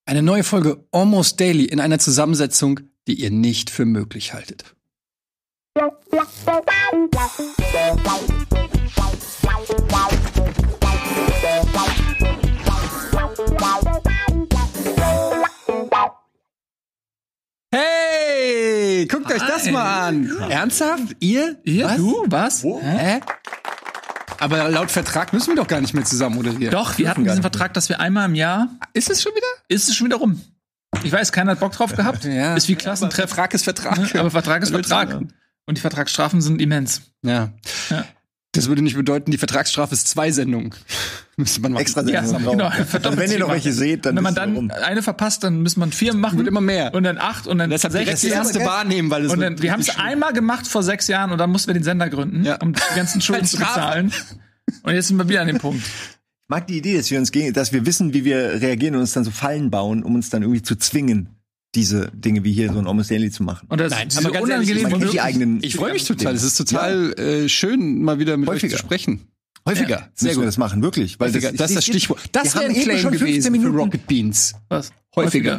Eine neue Folge Almost Daily in einer Zusammensetzung, die ihr nicht für möglich haltet. Hey, guckt euch das mal an. Ernsthaft? Ihr? Was? Du? Was? Wo? Hä? Aber laut Vertrag müssen wir doch gar nicht mehr zusammen moderieren. Doch, wir hatten diesen Vertrag, dass wir einmal im Jahr. Ist es schon wieder? Ist es schon wieder rum? Ich weiß, keiner hat Bock drauf gehabt. Ja. Ist wie Klassentreff. Vertrag ist Vertrag. Aber Vertrag ist Vertrag. Ja. Und die Vertragsstrafen sind immens. Ja. Das würde nicht bedeuten, die Vertragsstrafe ist 2 Sendungen. Müsste man extra Sendungen Sendungen genau. Also wenn ihr noch welche seht, dann wenn man wisst ihr dann warum. eine verpasst, dann muss man 4 machen. Wird immer mehr. Und dann 8 und dann Deshalb direkt 6 die erste wahrnehmen, weil es Und dann, wir haben es einmal gemacht vor 6 Jahren und dann mussten wir den Sender gründen, um die ganzen Schulden Als zu Strafe. bezahlen. Und jetzt sind wir wieder an dem Punkt. Ich mag die Idee, dass wir wissen, wie wir reagieren und uns dann so Fallen bauen, um uns dann irgendwie zu zwingen, diese Dinge wie hier so ein Almost Daily zu machen. Und das Nein, diese aber ganz ehrlich, unangenehmen man kennt die wirklich- eigenen. Ich freue mich total. Es ist total schön, mal wieder mit Häufiger. euch zu sprechen. Häufiger. Sehr Sehr müssen wir gut. das machen, wirklich. Weil Häufiger. Das ist das Stichwort. Das wir wäre haben ein eben Claim schon 15 gewesen Minuten. für Rocket Beans. Was? Häufiger.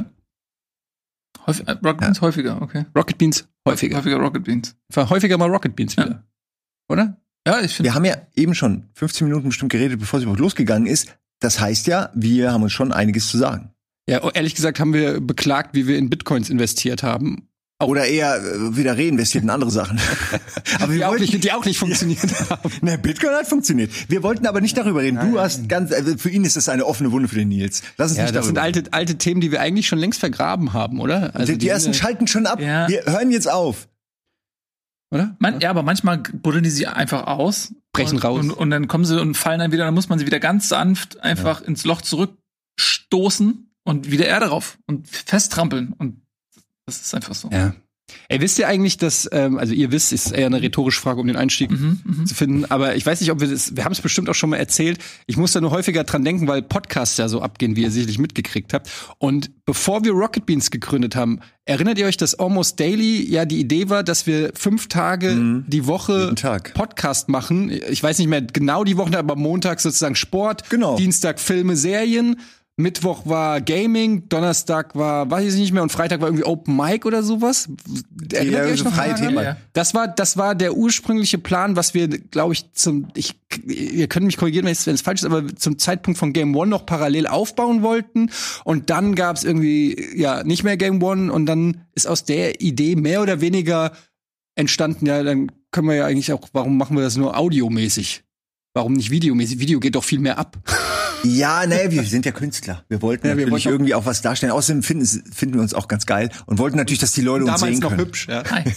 Rocket Beans häufiger, okay. Rocket Beans häufiger. Häufiger Rocket Beans. Häufiger mal Rocket Beans wieder. Oder? Ja, ich finde. Wir haben ja eben schon 15 Minuten bestimmt geredet, bevor es überhaupt losgegangen ist. Das heißt ja, wir haben uns schon einiges zu sagen. Ja, ehrlich gesagt haben wir beklagt, wie wir in Bitcoins investiert haben. Oder eher wieder reinvestiert in andere Sachen. Aber wir wollten, Die auch nicht funktioniert haben. Na, Bitcoin hat funktioniert. Wir wollten aber nicht darüber reden. Du hast für ihn ist das eine offene Wunde für den Nils. Lass uns Ja, nicht das sind darüber reden. alte Themen, die wir eigentlich schon längst vergraben haben, oder? Also Die ersten sind schalten schon ab. Ja. Wir hören jetzt auf. oder? Ja, aber manchmal buddeln die sie einfach aus. Brechen raus. Und dann kommen sie und fallen dann wieder, dann muss man sie wieder ganz sanft einfach ins Loch zurückstoßen und wieder Erde drauf und festtrampeln. Und das ist einfach so. Ja. Ey, wisst ihr eigentlich, dass, also ihr wisst, ist eher eine rhetorische Frage, um den Einstieg zu finden, aber ich weiß nicht, ob wir haben es bestimmt auch schon mal erzählt, ich muss da nur häufiger dran denken, weil Podcasts ja so abgehen, wie ihr sicherlich mitgekriegt habt. Und bevor wir Rocket Beans gegründet haben, erinnert ihr euch, dass Almost Daily ja die Idee war, dass wir 5 Tage die Woche Jeden Tag. Podcast machen? Ich weiß nicht mehr genau die Woche, aber Montag sozusagen Sport, Genau. Dienstag Filme, Serien, Mittwoch war Gaming, Donnerstag war, weiß ich nicht mehr, und Freitag war irgendwie Open Mic oder sowas. Erinnert ihr euch so noch freie daran? Themen. Ja. Das war der ursprüngliche Plan, was wir, glaube ich, ihr könnt mich korrigieren, wenn es falsch ist, aber zum Zeitpunkt von Game One noch parallel aufbauen wollten. Und dann gab es irgendwie, ja, nicht mehr Game One. Und dann ist aus der Idee mehr oder weniger entstanden, ja, dann können wir ja eigentlich auch, warum machen wir das nur audiomäßig? Warum nicht videomäßig? Video geht doch viel mehr ab. Ja, nee, wir sind ja Künstler. Wir wollten Ja, wir natürlich wollten auch- irgendwie auch was darstellen. Außerdem finden wir uns auch ganz geil und wollten natürlich, dass die Leute uns Damals sehen noch können. hübsch, ja. Hi.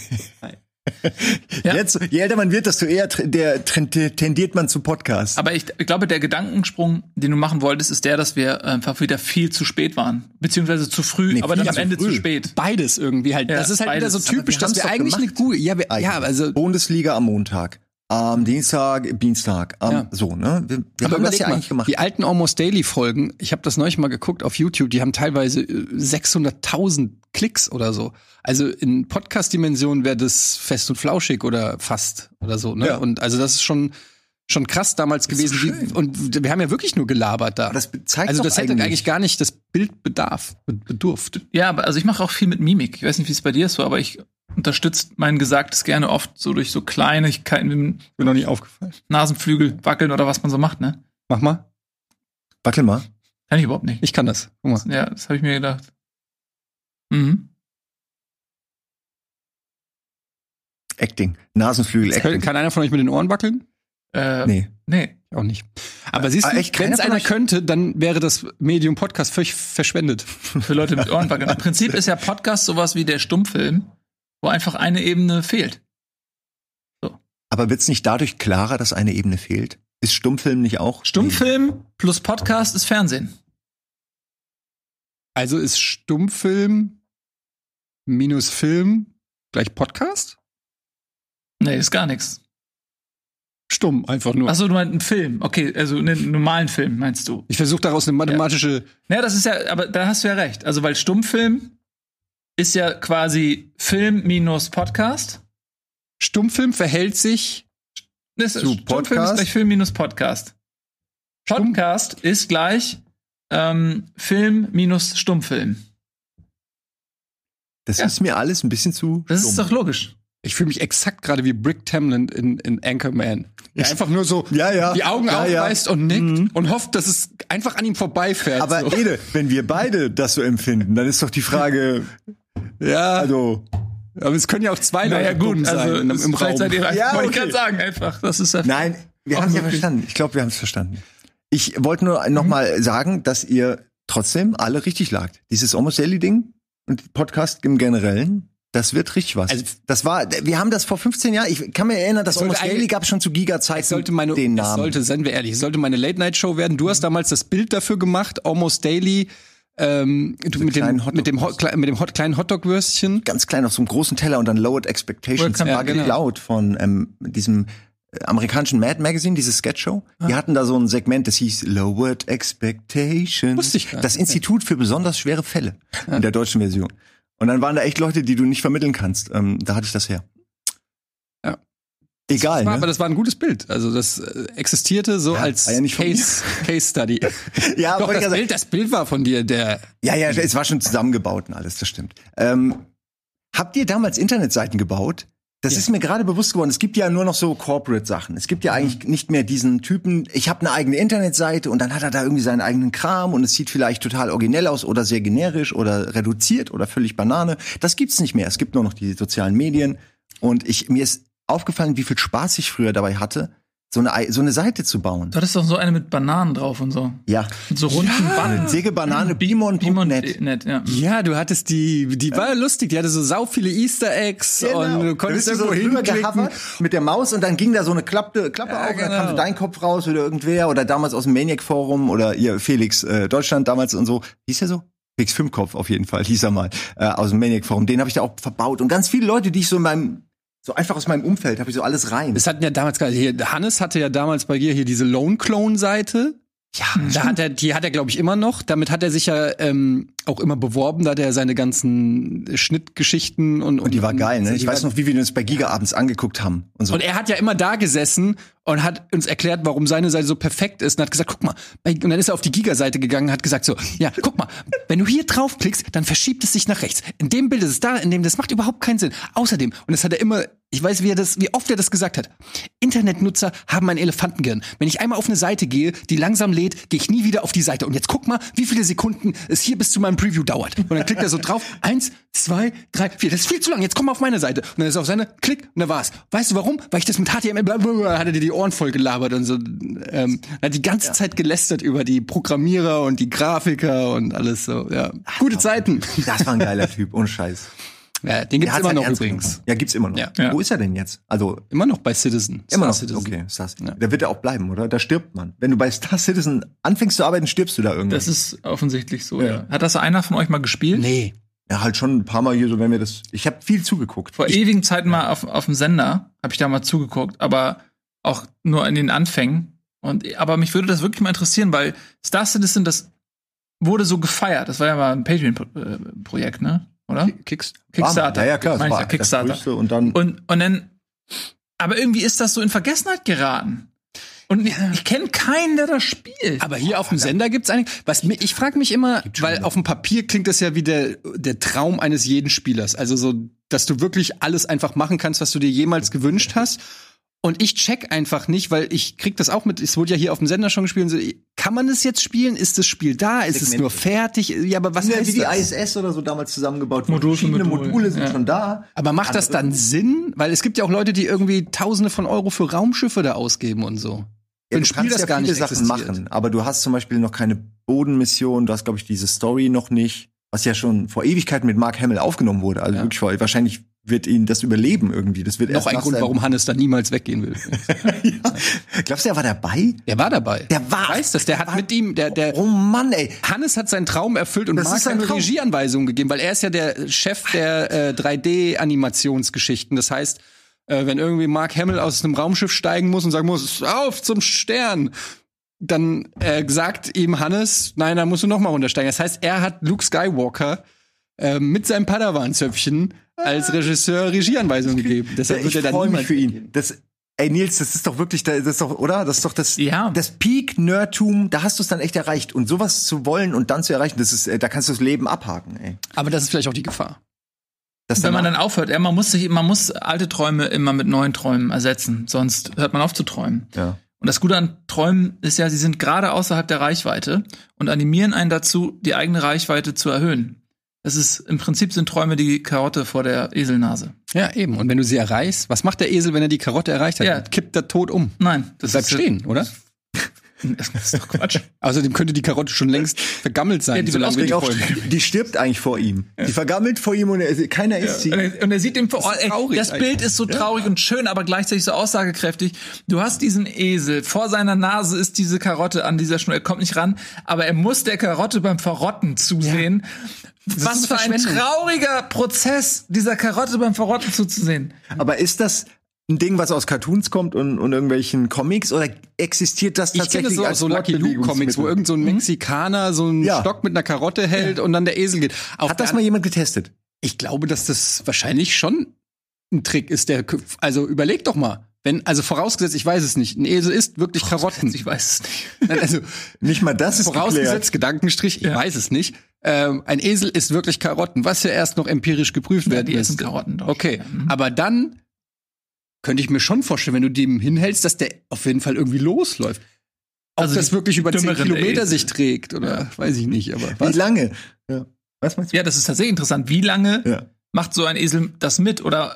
Ja. Jetzt, je älter man wird, desto eher tendiert man zu Podcasts. Aber ich glaube, der Gedankensprung, den du machen wolltest, ist der, dass wir einfach wieder viel zu spät waren. Beziehungsweise zu früh, Nee, aber viel nicht am zu Ende früh. zu spät. Beides irgendwie halt. Ja, Das ist halt beides. wieder so typisch, Aber wir dass wir haben's doch eigentlich eine gemacht. gute, ja, also, Bundesliga am Montag, am Dienstag, Ja. so, ne? Wir aber haben das überleg ja mal, eigentlich gemacht. die alten Almost Daily Folgen, ich habe das neulich mal geguckt auf YouTube, die haben teilweise 600.000 Klicks oder so. Also in Podcast-Dimensionen wäre das fest und flauschig oder fast oder so, ne? Ja. Und also das ist schon krass damals gewesen. so schön. Und wir haben ja wirklich nur gelabert da. Aber das zeigt also doch das hätte eigentlich gar nicht das Bild bedurft. Ja, aber also ich mache auch viel mit Mimik. Ich weiß nicht, wie es bei dir ist so, aber ich unterstütze mein Gesagtes gerne oft so durch so Kleinigkeiten wie Mir noch nicht aufgefallen. Nasenflügel wackeln oder was man so macht, ne? Mach mal. Wackel mal. Kann ich überhaupt nicht. Ich kann das. Guck mal. Ja, das habe ich mir gedacht. Mhm. Acting. Nasenflügel, Acting. Kann einer von euch mit den Ohren wackeln? Nee. Nee. Auch nicht. Aber siehst du, echt, wenn keiner es von einer euch? könnte, dann wäre das Medium Podcast völlig verschwendet. Für Leute mit Ohrenwackeln. Im Prinzip ist ja Podcast sowas wie der Stummfilm, wo einfach eine Ebene fehlt. Aber wird's nicht dadurch klarer, dass eine Ebene fehlt? Ist Stummfilm nicht auch? Stummfilm plus Podcast ist Fernsehen. Also ist Stummfilm minus Film gleich Podcast? Nee, ist gar nichts. Stumm, einfach nur. Achso, du meinst einen Film. Okay, also einen normalen Film, meinst du? Ich versuche daraus eine mathematische. Naja, das ist ja, aber da hast du ja recht. Also, weil Stummfilm ist ja quasi Film minus Podcast. Stummfilm verhält sich. Das ist, Zu Stummfilm ist Podcast? gleich Film minus Podcast. Podcast ist gleich Film minus Stummfilm. Das ist mir alles ein bisschen zu Das stumm. ist doch logisch. Ich fühle mich exakt gerade wie Brick Tamland in Anchorman. Der einfach nur so Ja. die Augen Ja, ja. aufreißt und nickt und hofft, dass es einfach an ihm vorbeifährt. Aber so. Ede, wenn wir beide das so empfinden, dann ist doch die Frage, Ja, also aber es können ja auch zwei Leute dumm sein im vielleicht Raum. seid ihr Ja, wollte ich okay. gerade sagen, einfach. Das ist nein, wir haben es ja verstanden. Ich glaube, wir haben es verstanden. Ich wollte nur noch mal sagen, dass ihr trotzdem alle richtig lagt. Dieses Almost Daily Ding und Podcast im Generellen, das wird richtig was. Also- wir haben das vor 15 Jahren, ich kann mir erinnern, das sollte Almost Daily eigentlich- gab es schon zu Giga-Zeiten den Namen. Seien wir ehrlich, es sollte meine Late-Night-Show werden. Du hast damals das Bild dafür gemacht, Almost Daily, mit dem kleinen Hotdog-Würstchen. Ganz klein auf so einem großen Teller und dann Lowered Expectations. Welcome War to- geklaut von diesem amerikanischen Mad Magazine, diese Sketch-Show. Die hatten da so ein Segment, das hieß Lowered Expectations. Wusste ich gar nicht. Das Institut für besonders schwere Fälle in der deutschen Version. Und dann waren da echt Leute, die du nicht vermitteln kannst. Da hatte ich das her. Ja. Egal, Aber ne? das war ein gutes Bild. Also das existierte so als war ja nicht von Case Study. Ja, Doch, wollte ich sagen. das Bild war von dir, Ja, es war schon zusammengebaut und alles, das stimmt. Habt ihr damals Internetseiten gebaut? Das ist mir gerade bewusst geworden. Es gibt ja nur noch so Corporate-Sachen. Es gibt ja eigentlich nicht mehr diesen Typen, ich habe eine eigene Internetseite und dann hat er da irgendwie seinen eigenen Kram und es sieht vielleicht total originell aus oder sehr generisch oder reduziert oder völlig Banane. Das gibt's nicht mehr. Es gibt nur noch die sozialen Medien. Und mir ist aufgefallen, wie viel Spaß ich früher dabei hatte, so eine Seite zu bauen. Du hattest doch so eine mit Bananen drauf und so. Ja. Mit so runden Banden. Säge, Banane, Beamon.net. Net, ja. Ja, du hattest die war lustig, die hatte so sau viele Easter Eggs und du konntest da bist du irgendwo so drüber hinklicken. gehovert mit der Maus und dann ging da so eine Klappe auf und dann kam so dein Kopf raus oder irgendwer oder damals aus dem Maniac-Forum oder ihr Felix Deutschland damals und so. Hieß er so? Felix Fünfkopf auf jeden Fall, hieß er mal, aus dem Maniac-Forum. Den habe ich da auch verbaut und ganz viele Leute, die ich so einfach aus meinem Umfeld habe ich so alles rein. Das hatten ja damals hier, Hannes hatte ja damals bei dir hier diese Lone-Clone-Seite. Ja, die hat er, glaube ich, immer noch. Damit hat er sich ja auch immer beworben, da hat er seine ganzen Schnittgeschichten und die war geil, ne? Ich weiß noch, wie wir uns bei Giga abends angeguckt haben und so. Und er hat ja immer da gesessen und hat uns erklärt, warum seine Seite so perfekt ist und hat gesagt, guck mal, und dann ist er auf die Giga-Seite gegangen und hat gesagt so, ja, guck mal, wenn du hier draufklickst, dann verschiebt es sich nach rechts. In dem Bild ist es da, in dem, das macht überhaupt keinen Sinn. Außerdem, und das hat er immer, ich weiß, wie oft er das gesagt hat, Internetnutzer haben ein Elefantengehirn. Wenn ich einmal auf eine Seite gehe, die langsam lädt, gehe ich nie wieder auf die Seite. Und jetzt guck mal, wie viele Sekunden es hier bis zu meinem Preview dauert. Und dann klickt er so drauf, 1, 2, 3, 4, das ist viel zu lang, jetzt komm mal auf meine Seite. Und dann ist er auf seine, klick, und dann war's. Weißt du warum? Weil ich das mit HTML, blablabla, hat er dir die Ohren voll gelabert und so. Hat die ganze Zeit gelästert über die Programmierer und die Grafiker und alles so, ja. Gute Zeiten. Das war ein geiler Typ, ohne Scheiß. Ja, den gibt's Der hat's immer halt noch ernst übrigens. genommen. Ja, gibt's immer noch. Ja. Wo ist er denn jetzt? Also Immer noch bei Citizen. immer noch. Star Citizen. Okay, Star Citizen. Ja. Da wird er auch bleiben, oder? Da stirbt man. Wenn du bei Star Citizen anfängst zu arbeiten, stirbst du da irgendwann. Das ist offensichtlich so, ja. Hat das einer von euch mal gespielt? Nee. Ja, halt schon ein paar Mal hier so, wenn wir das. Ich habe viel zugeguckt. Vor ewigen Zeiten mal auf dem Sender habe ich da mal zugeguckt, aber auch nur in den Anfängen. Aber mich würde das wirklich mal interessieren, weil Star Citizen, das wurde so gefeiert. Das war ja mal ein Patreon-Projekt, ne? Oder? Kickstarter. Ja, klar. Meine ich Das war ja, Kickstarter. das Größte und dann. Und dann, aber irgendwie ist das so in Vergessenheit geraten. Und ich kenne keinen, der das spielt. Aber hier auf dem Sender gibt's eigentlich, ich frage mich immer, weil auf dem Papier klingt das ja wie der Traum eines jeden Spielers. Also so, dass du wirklich alles einfach machen kannst, was du dir jemals gewünscht hast. Und ich check einfach nicht, weil ich krieg das auch mit, es wurde ja hier auf dem Sender schon gespielt. Und so, kann man das jetzt spielen? Ist das Spiel da? Ist es nur fertig? Ja, aber was heißt wie die das? ISS oder so damals zusammengebaut wurden. Modul für Verschiedene Modul. Module sind Ja. schon da. Aber macht das dann Sinn? Weil es gibt ja auch Leute, die irgendwie Tausende von Euro für Raumschiffe da ausgeben und so. Ja, Ein du Spiel, kannst das ja gar viele nicht Sachen existiert. machen, aber du hast zum Beispiel noch keine Bodenmission, du hast, glaube ich, diese Story noch nicht, was ja schon vor Ewigkeiten mit Mark Hamill aufgenommen wurde. Also wirklich wahrscheinlich wird ihn das überleben irgendwie. Das wird Noch ein Grund, warum Hannes da niemals weggehen will. ja. Glaubst du, er war dabei? Der war dabei. Der war. Ich weiß das, der hat mit ihm, Oh Mann, ey. Hannes hat seinen Traum erfüllt und Das Mark ist sein hat Traum. Regieanweisungen gegeben, weil er ist ja der Chef der 3D-Animationsgeschichten. Das heißt, wenn irgendwie Mark Hamill aus einem Raumschiff steigen muss und sagen muss, auf zum Stern, dann sagt ihm Hannes, nein, da musst du noch mal runtersteigen. Das heißt, er hat Luke Skywalker mit seinem Padawan-Zöpfchen als Regisseur Regieanweisungen gegeben. Deshalb wird Ich er dann freue mich niemals für ihn. Ey, Nils, das ist doch wirklich, das ist doch, oder? Das ist doch das Peak-Nerdtum, da hast du es dann echt erreicht. Und sowas zu wollen und dann zu erreichen, das ist, da kannst du das Leben abhaken, ey. Aber das ist vielleicht auch die Gefahr. Wenn man dann aufhört, man muss alte Träume immer mit neuen Träumen ersetzen, sonst hört man auf zu träumen. Ja. Und das Gute an Träumen ist ja, sie sind gerade außerhalb der Reichweite und animieren einen dazu, die eigene Reichweite zu erhöhen. Das ist, im Prinzip sind Träume die Karotte vor der Eselnase. Ja, eben. Und wenn du sie erreichst, was macht der Esel, wenn er die Karotte erreicht hat? Ja. Kippt er tot um. Nein. Das bleibt stehen, oder? Das ist doch Quatsch. Außerdem könnte die Karotte schon längst vergammelt sein. Ja, die stirbt eigentlich vor ihm. Ja. Die vergammelt vor ihm und keiner isst sie. Und er sieht den das Bild ist so traurig und schön, aber gleichzeitig so aussagekräftig. Du hast diesen Esel, vor seiner Nase ist diese Karotte an dieser Schnur. Er kommt nicht ran, aber er muss der Karotte beim Verrotten zusehen. Ja. Was für ein trauriger Prozess, dieser Karotte beim Verrotten zuzusehen. Aber ist das ein Ding, was aus Cartoons kommt und irgendwelchen Comics, oder existiert das tatsächlich? Ich kenne so Lucky Luke Comics, wo irgend so ein Mexikaner so einen Stock mit einer Karotte hält und dann der Esel geht. Hat das mal jemand getestet? Ich glaube, dass das wahrscheinlich schon ein Trick ist. Also überleg doch mal. Also vorausgesetzt, ich weiß es nicht, ein Esel isst wirklich Karotten. Ich weiß es nicht. Also nicht mal das ist vorausgesetzt, geklärt. Gedankenstrich, ich weiß es nicht. Ein Esel isst wirklich Karotten, was ja erst noch empirisch geprüft werden die essen Karotten doch. Okay, aber dann könnte ich mir schon vorstellen, wenn du dem hinhältst, dass der auf jeden Fall irgendwie losläuft. Ob also das wirklich über 10 Kilometer sich trägt oder weiß ich nicht. Aber wie lange? Ja. Was meinst du? Ja, das ist tatsächlich interessant. Wie lange macht so ein Esel das mit? Oder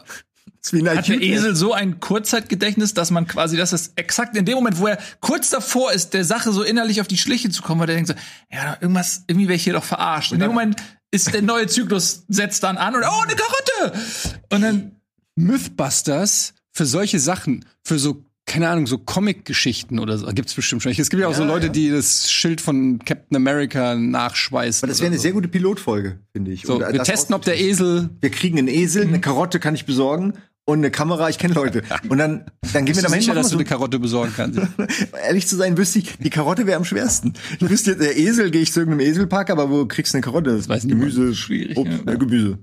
hat der Esel so ein Kurzzeitgedächtnis, dass man quasi, das ist exakt in dem Moment, wo er kurz davor ist, der Sache so innerlich auf die Schliche zu kommen, weil der denkt so, ja, irgendwie werde ich hier doch verarscht. In dem Moment ist der neue Zyklus, setzt dann an und eine Karotte! Und dann Mythbusters für solche Sachen, für so, keine Ahnung, so Comic-Geschichten oder so, gibt's bestimmt schon. Es gibt ja auch so Leute, die das Schild von Captain America nachschweißen. Aber das wäre eine sehr gute Pilotfolge, finde ich. So, wir testen, ob der Esel. Wir kriegen einen Esel, eine Karotte kann ich besorgen und eine Kamera, ich kenne Leute. Und dann gehen wir da mal hin. Sicher, dass du eine Karotte besorgen kannst. Ehrlich zu sein, wüsste ich, die Karotte wäre am schwersten. Ich wüsste jetzt, der Esel, gehe ich zu irgendeinem Eselpark, aber wo kriegst du eine Karotte? Das weiß Gemüse, schwierig. Obst, Gemüse.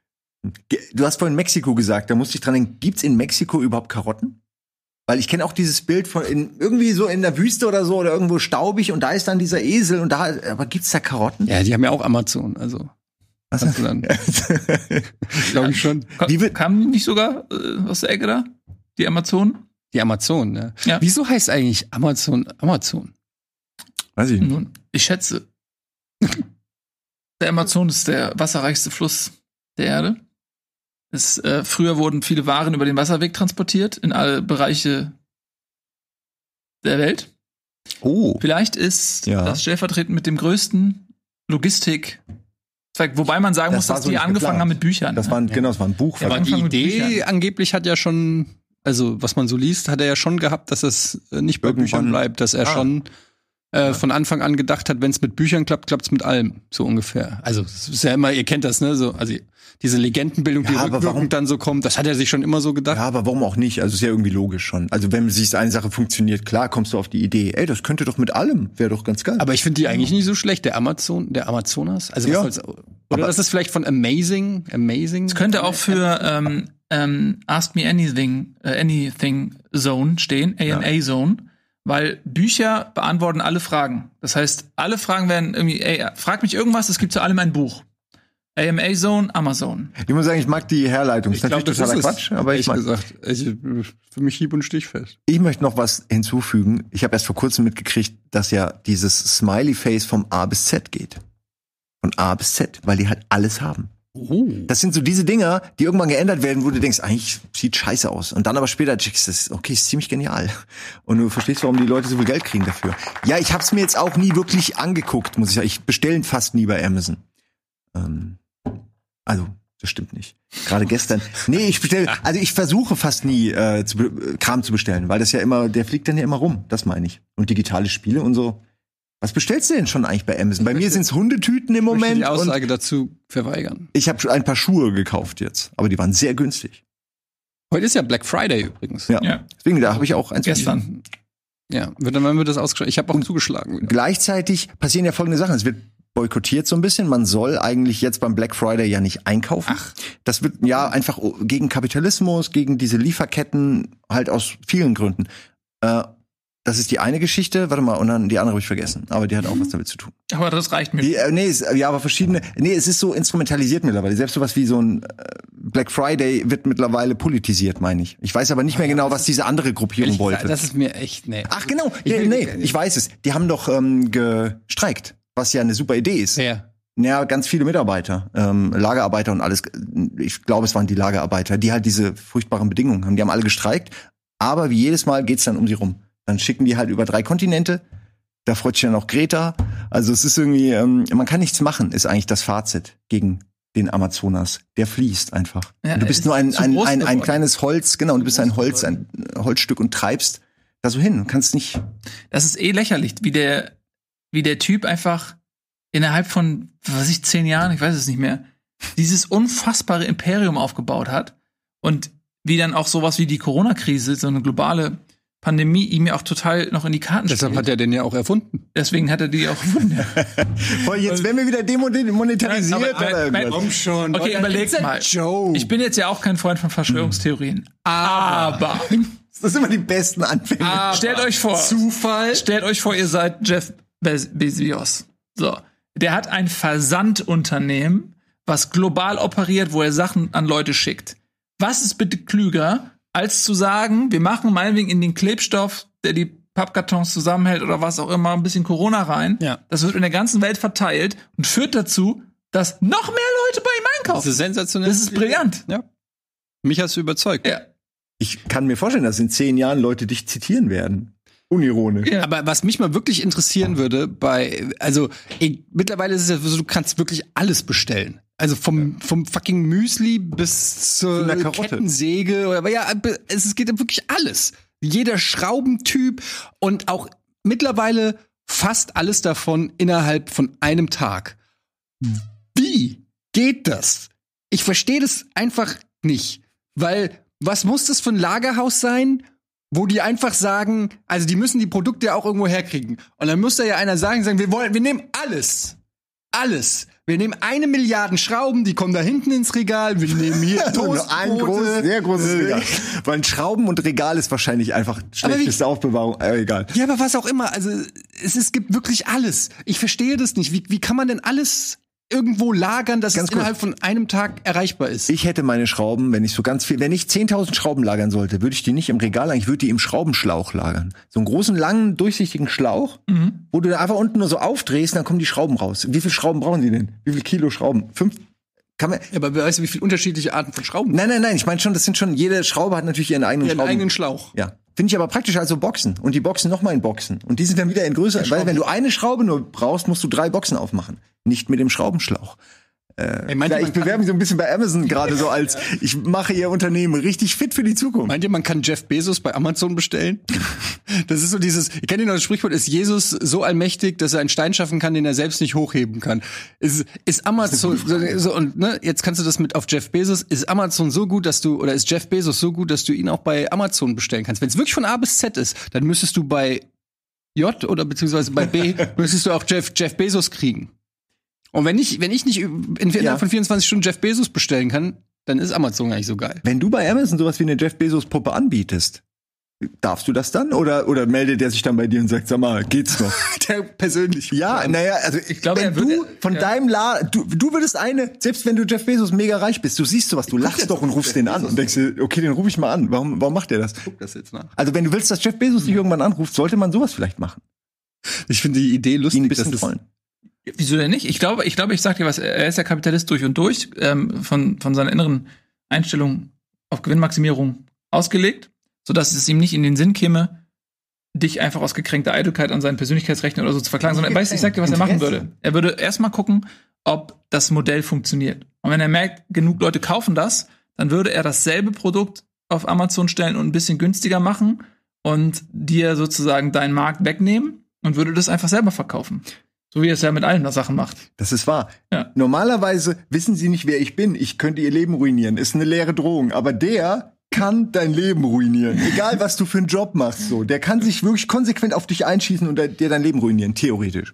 Du hast vorhin Mexiko gesagt, da musste ich dran denken, gibt's in Mexiko überhaupt Karotten? Weil ich kenne auch dieses Bild von irgendwie so in der Wüste oder so oder irgendwo staubig und da ist dann dieser Esel und aber gibt's da Karotten? Ja, die haben ja auch Amazon, also. Was hast du dann? Glaube ich schon. Kamen die nicht sogar aus der Ecke da? Die Amazon? Die Amazon, ne? Ja. Wieso heißt eigentlich Amazon? Weiß ich nicht. Nun, ich schätze, der Amazon ist der wasserreichste Fluss der Erde. Früher wurden viele Waren über den Wasserweg transportiert in alle Bereiche der Welt. Oh. Vielleicht ist das stellvertretend mit dem größten Logistikzweig, wobei man sagen muss, dass die angefangen haben mit Büchern. Das war ein Buch. Aber die Idee angeblich hat ja schon, also was man so liest, hat er ja schon gehabt, dass es nicht bei Büchern bleibt, dass er schon von Anfang an gedacht hat, wenn es mit Büchern klappt, klappt's mit allem, so ungefähr. Also es ist ja immer, ihr kennt das, ne? So, also diese Legendenbildung, die rückwirkend dann so kommt, das hat er sich schon immer so gedacht. Ja, aber warum auch nicht? Also ist ja irgendwie logisch schon. Also wenn sich eine Sache funktioniert, klar kommst du auf die Idee, ey, das könnte doch mit allem, wäre doch ganz geil. Aber ich finde die eigentlich nicht so schlecht, der Amazonas. Also oder das ist vielleicht von Amazing. Es könnte auch für Ask Me Anything Zone stehen, AMA Zone. Weil Bücher beantworten alle Fragen. Das heißt, alle Fragen werden irgendwie, frag mich irgendwas, es gibt zu allem ein Buch. AMA Zone, Amazon. Ich muss sagen, ich mag die Herleitung. Ich glaube, das ist totaler Quatsch, aber ich mag gesagt, für mich hieb- und stichfest. Ich möchte noch was hinzufügen. Ich habe erst vor kurzem mitgekriegt, dass ja dieses Smiley-Face vom A bis Z geht. Von A bis Z, weil die halt alles haben. Das sind so diese Dinger, die irgendwann geändert werden, wo du denkst, eigentlich sieht scheiße aus. Und dann aber später checkst du das, okay, ist ziemlich genial. Und du verstehst, warum die Leute so viel Geld kriegen dafür. Ja, ich hab's mir jetzt auch nie wirklich angeguckt, muss ich sagen. Ich bestelle fast nie bei Amazon. Also, das stimmt nicht. Gerade gestern. Nee, ich versuche fast nie Kram zu bestellen, weil das ja immer, der fliegt dann ja immer rum. Das meine ich. Und digitale Spiele und so. Was bestellst du denn schon eigentlich bei Amazon? Bei mir sind es Hundetüten im Moment. Ich möchte die Aussage dazu verweigern. Ich habe ein paar Schuhe gekauft jetzt, aber die waren sehr günstig. Heute ist ja Black Friday übrigens. Ja. Deswegen, da habe ich auch eins gestern. Ja, dann wird das ausgeschlagen. Ich habe auch zugeschlagen. Gleichzeitig passieren ja folgende Sachen. Es wird boykottiert so ein bisschen. Man soll eigentlich jetzt beim Black Friday ja nicht einkaufen. Das wird ja einfach gegen Kapitalismus, gegen diese Lieferketten, halt aus vielen Gründen. Das ist die eine Geschichte. Warte mal, und dann die andere habe ich vergessen. Aber die hat auch was damit zu tun. Aber das reicht mir. Aber verschiedene. Nee, es ist so instrumentalisiert mittlerweile. Selbst sowas wie so ein Black Friday wird mittlerweile politisiert, meine ich. Ich weiß aber nicht mehr genau, was diese andere Gruppierung wollte. Das ist mir echt, nee. Ach genau, ich weiß es. Die haben doch gestreikt, was ja eine super Idee ist. Ja. Ja, ganz viele Mitarbeiter, Lagerarbeiter und alles. Ich glaube, es waren die Lagerarbeiter, die halt diese furchtbaren Bedingungen haben. Die haben alle gestreikt. Aber wie jedes Mal geht's dann um sie rum. Dann schicken die halt über 3 Kontinente. Da freut sich dann auch Greta. Also es ist irgendwie, man kann nichts machen, ist eigentlich das Fazit gegen den Amazonas. Der fließt einfach. Ja, und du bist nur ein kleines Holz, genau, und du bist ein Holzstück und treibst da so hin. Du kannst nicht. Das ist lächerlich, wie der Typ einfach innerhalb von, 10 Jahren, ich weiß es nicht mehr, dieses unfassbare Imperium aufgebaut hat. Und wie dann auch sowas wie die Corona-Krise, so eine globale Pandemie ihm ja auch total noch in die Karten spielt. Deshalb hat er den ja auch erfunden. Deswegen hat er die auch erfunden. Jetzt werden wir wieder demonetarisiert. Komm schon. Okay, überlegt mal. Joke. Ich bin jetzt ja auch kein Freund von Verschwörungstheorien. Aber das sind immer die besten Anfänge. Stellt euch vor. Zufall. Stellt euch vor, ihr seid Jeff Bezos. So. Der hat ein Versandunternehmen, was global operiert, wo er Sachen an Leute schickt. Was ist bitte klüger, als zu sagen, wir machen meinetwegen in den Klebstoff, der die Pappkartons zusammenhält oder was auch immer, ein bisschen Corona rein. Ja. Das wird in der ganzen Welt verteilt und führt dazu, dass noch mehr Leute bei ihm einkaufen. Das ist sensationell. Das ist brillant. Ja. Mich hast du überzeugt. Ja. Ich kann mir vorstellen, dass in 10 Jahren Leute dich zitieren werden. Unironisch. Ja. Aber was mich mal wirklich interessieren würde, mittlerweile ist es ja so, du kannst wirklich alles bestellen. Also vom fucking Müsli bis zur Kettensäge oder es geht ja wirklich alles. Jeder Schraubentyp und auch mittlerweile fast alles davon innerhalb von einem Tag. Wie geht das? Ich verstehe das einfach nicht, weil was muss das für ein Lagerhaus sein, wo die einfach sagen, also die müssen die Produkte ja auch irgendwo herkriegen und dann muss da ja einer sagen, wir nehmen alles. Wir nehmen 1 Milliarde Schrauben, die kommen da hinten ins Regal. Wir nehmen hier Toastbrote. Sehr großes Regal. Weil Schrauben und Regal ist wahrscheinlich einfach schlechteste Aufbewahrung. Egal. Ja, aber was auch immer. Also es gibt wirklich alles. Ich verstehe das nicht. Wie kann man denn alles irgendwo lagern, dass es innerhalb von einem Tag erreichbar ist? Ich hätte meine Schrauben, wenn ich 10.000 Schrauben lagern sollte, würde ich die nicht im Regal lagern, ich würde die im Schraubenschlauch lagern. So einen großen, langen, durchsichtigen Schlauch, wo du da einfach unten nur so aufdrehst, dann kommen die Schrauben raus. Wie viele Schrauben brauchen die denn? Wie viel Kilo Schrauben? 5? Ja, aber weißt du, wie viele unterschiedliche Arten von Schrauben? Nein, ich meine schon, jede Schraube hat natürlich ihren eigenen Schlauch. Ja. Finde ich aber praktisch als so Boxen. Und die Boxen nochmal in Boxen. Und die sind dann wieder in größer. Weil wenn du eine Schraube nur brauchst, musst du 3 Boxen aufmachen. Nicht mit dem Schraubenschlauch. Ich bewerbe mich so ein bisschen bei Amazon gerade so als, ich mache ihr Unternehmen richtig fit für die Zukunft. Meint ihr, man kann Jeff Bezos bei Amazon bestellen? Das ist so dieses, ich kenne noch das Sprichwort, ist Jesus so allmächtig, dass er einen Stein schaffen kann, den er selbst nicht hochheben kann? Ist Amazon, jetzt kannst du das mit auf Jeff Bezos, ist Amazon so gut, ist Jeff Bezos so gut, dass du ihn auch bei Amazon bestellen kannst? Wenn es wirklich von A bis Z ist, dann müsstest du bei J oder beziehungsweise bei B, müsstest du auch Jeff Bezos kriegen. Und wenn ich nicht innerhalb von 24 Stunden Jeff Bezos bestellen kann, dann ist Amazon gar nicht so geil. Wenn du bei Amazon sowas wie eine Jeff Bezos Puppe anbietest, darfst du das dann? Oder meldet der sich dann bei dir und sagt, sag mal, geht's noch? Der persönlich. Ja, naja, also ich glaube, wenn du von deinem Laden, du würdest selbst wenn du Jeff Bezos mega reich bist, du siehst sowas, du lachst doch und rufst den an und denkst dir, okay, den rufe ich mal an. Warum macht der das? Guck das jetzt nach. Also wenn du willst, dass Jeff Bezos dich irgendwann anruft, sollte man sowas vielleicht machen. Ich finde die Idee lustig, ein bisschen trollen. Wieso denn nicht? Ich glaube, ich sag dir was, er ist ja Kapitalist durch und durch, von seiner inneren Einstellung auf Gewinnmaximierung ausgelegt, sodass es ihm nicht in den Sinn käme, dich einfach aus gekränkter Eitelkeit an seinen Persönlichkeitsrechten oder so zu verklagen, sondern ich sag dir, was er machen würde. Er würde erstmal gucken, ob das Modell funktioniert. Und wenn er merkt, genug Leute kaufen das, dann würde er dasselbe Produkt auf Amazon stellen und ein bisschen günstiger machen und dir sozusagen deinen Markt wegnehmen und würde das einfach selber verkaufen. So wie er es ja mit allen Sachen macht. Das ist wahr. Ja. Normalerweise wissen sie nicht, wer ich bin. Ich könnte ihr Leben ruinieren. Ist eine leere Drohung. Aber der kann dein Leben ruinieren. Egal, was du für einen Job machst. So, der kann sich wirklich konsequent auf dich einschießen und dir dein Leben ruinieren. Theoretisch.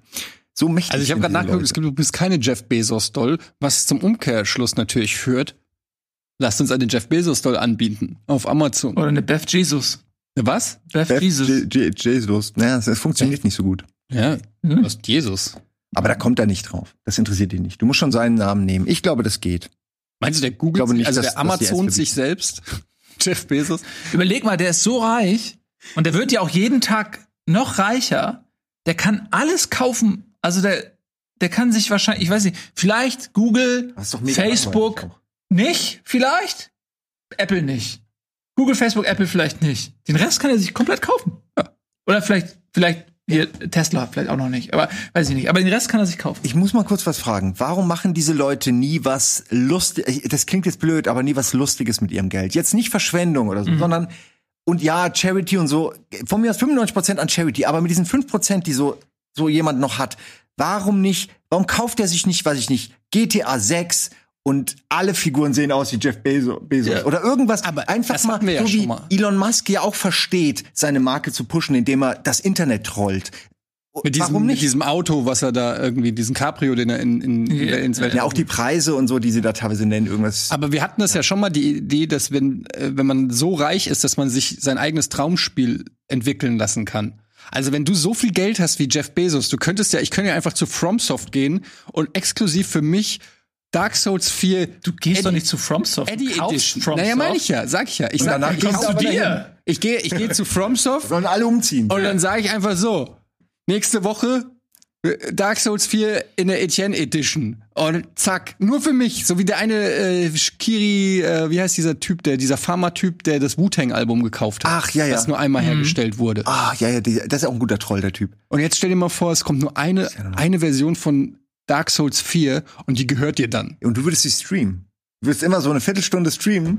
So mächtig. Also ich habe gerade nachgeguckt, du bist keine Jeff Bezos-Doll, was zum Umkehrschluss natürlich führt. Lasst uns eine Jeff Bezos-Doll anbieten auf Amazon. Oder eine Beth Jesus. Was? Beth Jesus. Jesus. Naja, das funktioniert nicht so gut. Ja, du hast Jesus. Aber da kommt er nicht drauf. Das interessiert ihn nicht. Du musst schon seinen Namen nehmen. Ich glaube, das geht. Meinst du, der googelt glaube nicht, also dass- der Amazon dass die sich selbst? Jeff Bezos? Überleg mal, der ist so reich und der wird ja auch jeden Tag noch reicher. Der kann alles kaufen. Also der kann sich wahrscheinlich, ich weiß nicht, vielleicht Google, Das ist doch mega Facebook langweilig auch. nicht, vielleicht Apple nicht. Google, Facebook, Apple vielleicht nicht. Den Rest kann er sich komplett kaufen. Ja. Oder vielleicht hier Tesla, vielleicht auch noch nicht. Aber weiß ich nicht. Aber den Rest kann er sich kaufen. Ich muss mal kurz was fragen. Warum machen diese Leute nie was Lustiges? Das klingt jetzt blöd, aber nie was Lustiges mit ihrem Geld. Jetzt nicht Verschwendung oder so, sondern, und ja, Charity und so. Von mir aus 95% an Charity, aber mit diesen 5%, die so jemand noch hat. Warum kauft er sich nicht, weiß ich nicht, GTA 6 und alle Figuren sehen aus wie Jeff Bezos Ja. oder irgendwas. Aber einfach das mal, hatten wir ja so schon wie mal. Elon Musk ja auch versteht, seine Marke zu pushen, indem er das Internet trollt. Warum Mit nicht? diesem Auto, was er da irgendwie, diesen Cabrio, den er ins Welt. Ja, auch die Preise und so, die sie da teilweise nennen, irgendwas. Aber wir hatten das ja schon mal, die Idee, dass wenn man so reich ist, dass man sich sein eigenes Traumspiel entwickeln lassen kann. Also wenn du so viel Geld hast wie Jeff Bezos, ich könnte ja einfach zu FromSoft gehen und exklusiv für mich Dark Souls 4 Du gehst doch nicht zu FromSoft. Eddie du kaufst Edition. FromSoft. Naja, meine ich ja, sag ich ja. Ich sag, danach ich kommst geh du aber dir. dahin. Ich gehe zu FromSoft Sollen alle umziehen. und dann sage ich einfach so, nächste Woche Dark Souls 4 in der Etienne Edition. Und zack, nur für mich. So wie der eine Kiri, wie heißt dieser Typ, dieser Pharma-Typ, der das Wu-Tang-Album gekauft hat. Ach, ja, ja. Das nur einmal hergestellt wurde. Ah, ja, das ist auch ein guter Troll, der Typ. Und jetzt stell dir mal vor, es kommt nur eine Version von Dark Souls 4 und die gehört dir dann. Und du würdest sie streamen. Du würdest immer so eine Viertelstunde streamen.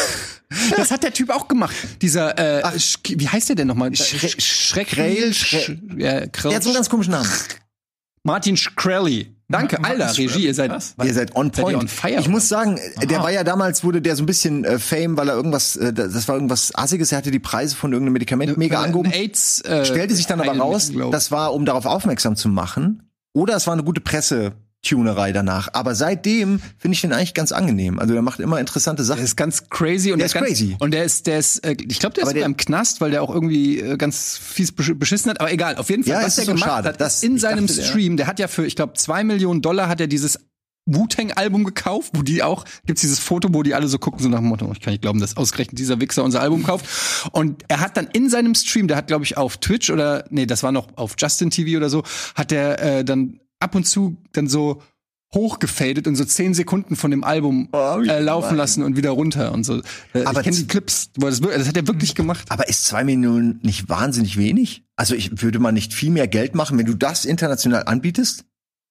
Das hat der Typ auch gemacht. Dieser, wie heißt der denn nochmal? Krell. Ja, Der hat so einen ganz komischen Namen. Martin Shkreli. Danke, Alter, Regie, ihr seid Ihr seid on Seid ihr point. on fire? Ich muss sagen, der war ja damals, wurde der so ein bisschen Fame, weil er irgendwas, das war irgendwas Assiges, er hatte die Preise von irgendeinem Medikament mega angehoben. AIDS, Stellte sich dann aber raus, das war, um darauf aufmerksam zu machen. Oder es war eine gute Pressetunerei danach. Aber seitdem finde ich den eigentlich ganz angenehm. Also der macht immer interessante Sachen. Der ist ganz crazy und Der ist crazy. Und der ist, ich glaube, der ist sogar im Knast, weil der auch irgendwie ganz fies beschissen hat. Aber egal, auf jeden Fall, Ja, was es der ist so gemacht schade. hat, Das- in ich seinem dachte, Stream, der hat ja für, ich glaube, $2 Millionen hat er dieses Wu-Tang-Album gekauft, wo die auch, gibt's dieses Foto, wo die alle so gucken, so nach dem Motto, ich kann nicht glauben, dass ausgerechnet dieser Wichser unser Album kauft. Und er hat dann in seinem Stream, der hat, glaube ich, auf Twitch das war noch auf Justin TV oder so, hat der dann ab und zu dann so hochgefadet und so 10 Sekunden von dem Album laufen lassen und wieder runter und so. Aber ich kenne die Clips, wo das hat er wirklich gemacht. Aber ist 2 Millionen nicht wahnsinnig wenig? Also würde man nicht viel mehr Geld machen, wenn du das international anbietest?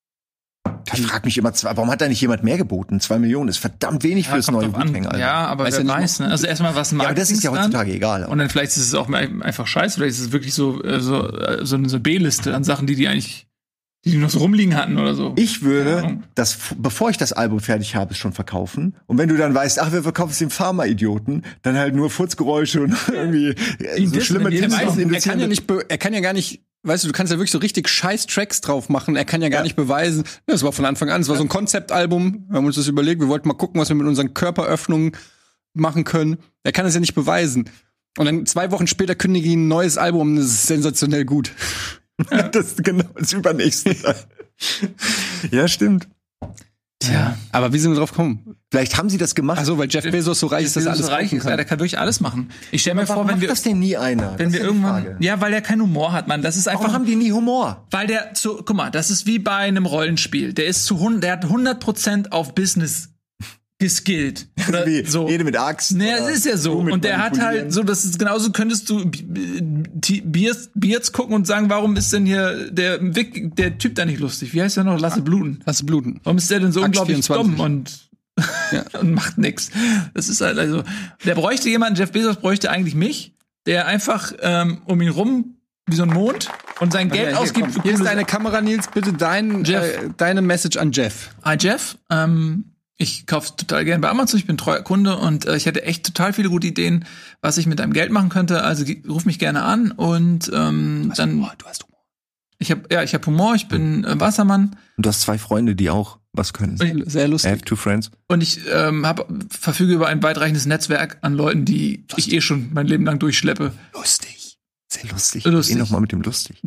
Ich frage mich immer, warum hat da nicht jemand mehr geboten? 2 Millionen ist verdammt wenig fürs kommt neue drauf an. Wu-Tang-Album. Ja, aber Weiß wer ja nicht weiß, ne? Also erstmal was Ja, aber das ist ja Marketing heutzutage egal. Und dann vielleicht ist es auch einfach scheiße, vielleicht ist es wirklich so eine B-Liste an Sachen, die eigentlich, die noch so rumliegen hatten oder so. Ich Keine würde Ahnung. das, bevor ich das Album fertig habe, schon verkaufen. Und wenn du dann weißt, ach, wir verkaufen es dem Pharma-Idioten, dann halt nur Furzgeräusche und irgendwie so Dissen schlimme in jedem Dissen Song. Er kann ja gar nicht, weißt du kannst ja wirklich so richtig scheiß Tracks drauf machen. Er kann ja gar nicht beweisen. Das war von Anfang an. Es war so ein Konzeptalbum. Wir haben uns das überlegt. Wir wollten mal gucken, was wir mit unseren Körperöffnungen machen können. Er kann es ja nicht beweisen. Und dann 2 Wochen später kündige ich ein neues Album. Das ist sensationell gut. Das ist genau das Übernächste. Ja, stimmt. Tja. Aber wie sind wir drauf gekommen? Vielleicht haben sie das gemacht. Ach so, weil Jeff Bezos so reich ist, dass er alles reich kaufen ist, kann. der kann durch alles machen. Ich stelle mir vor, warum wenn macht wir das denn nie einer? wenn Das wir ist die irgendwann, Frage. ja, weil der keinen Humor hat, Mann. Das ist einfach, Warum haben die nie Humor? weil guck mal, das ist wie bei einem Rollenspiel. Der hat 100% auf Business geskillt. Oder Wie so. Rede mit Axt. Naja, oder es ist ja so. Blumen Und der hat manipulieren. halt so, das ist genauso, könntest du Beards gucken und sagen, warum ist denn hier der Typ da nicht lustig? Wie heißt der noch? Lasse bluten. Lass bluten. Warum ist der denn so Angst unglaublich 24. dumm und macht nix? Das ist halt also, der bräuchte jemanden, Jeff Bezos bräuchte eigentlich mich, der einfach um ihn rum wie so ein Mond und sein Geld ausgibt für Hier ist coole deine Kamera, Nils, bitte deine Message an Jeff. Hi Jeff, ich kaufe total gerne bei Amazon, ich bin treuer Kunde und ich hätte echt total viele gute Ideen, was ich mit deinem Geld machen könnte. Also ruf mich gerne an und dann. Du hast Humor. Ich hab Humor, ich bin Wassermann. Und du hast 2 Freunde, die auch was können. Sehr lustig. I have 2 friends. Und ich verfüge über ein weitreichendes Netzwerk an Leuten, die ich schon mein Leben lang durchschleppe. Lustig. Sehr lustig. Lustig. Noch mal mit dem lustig.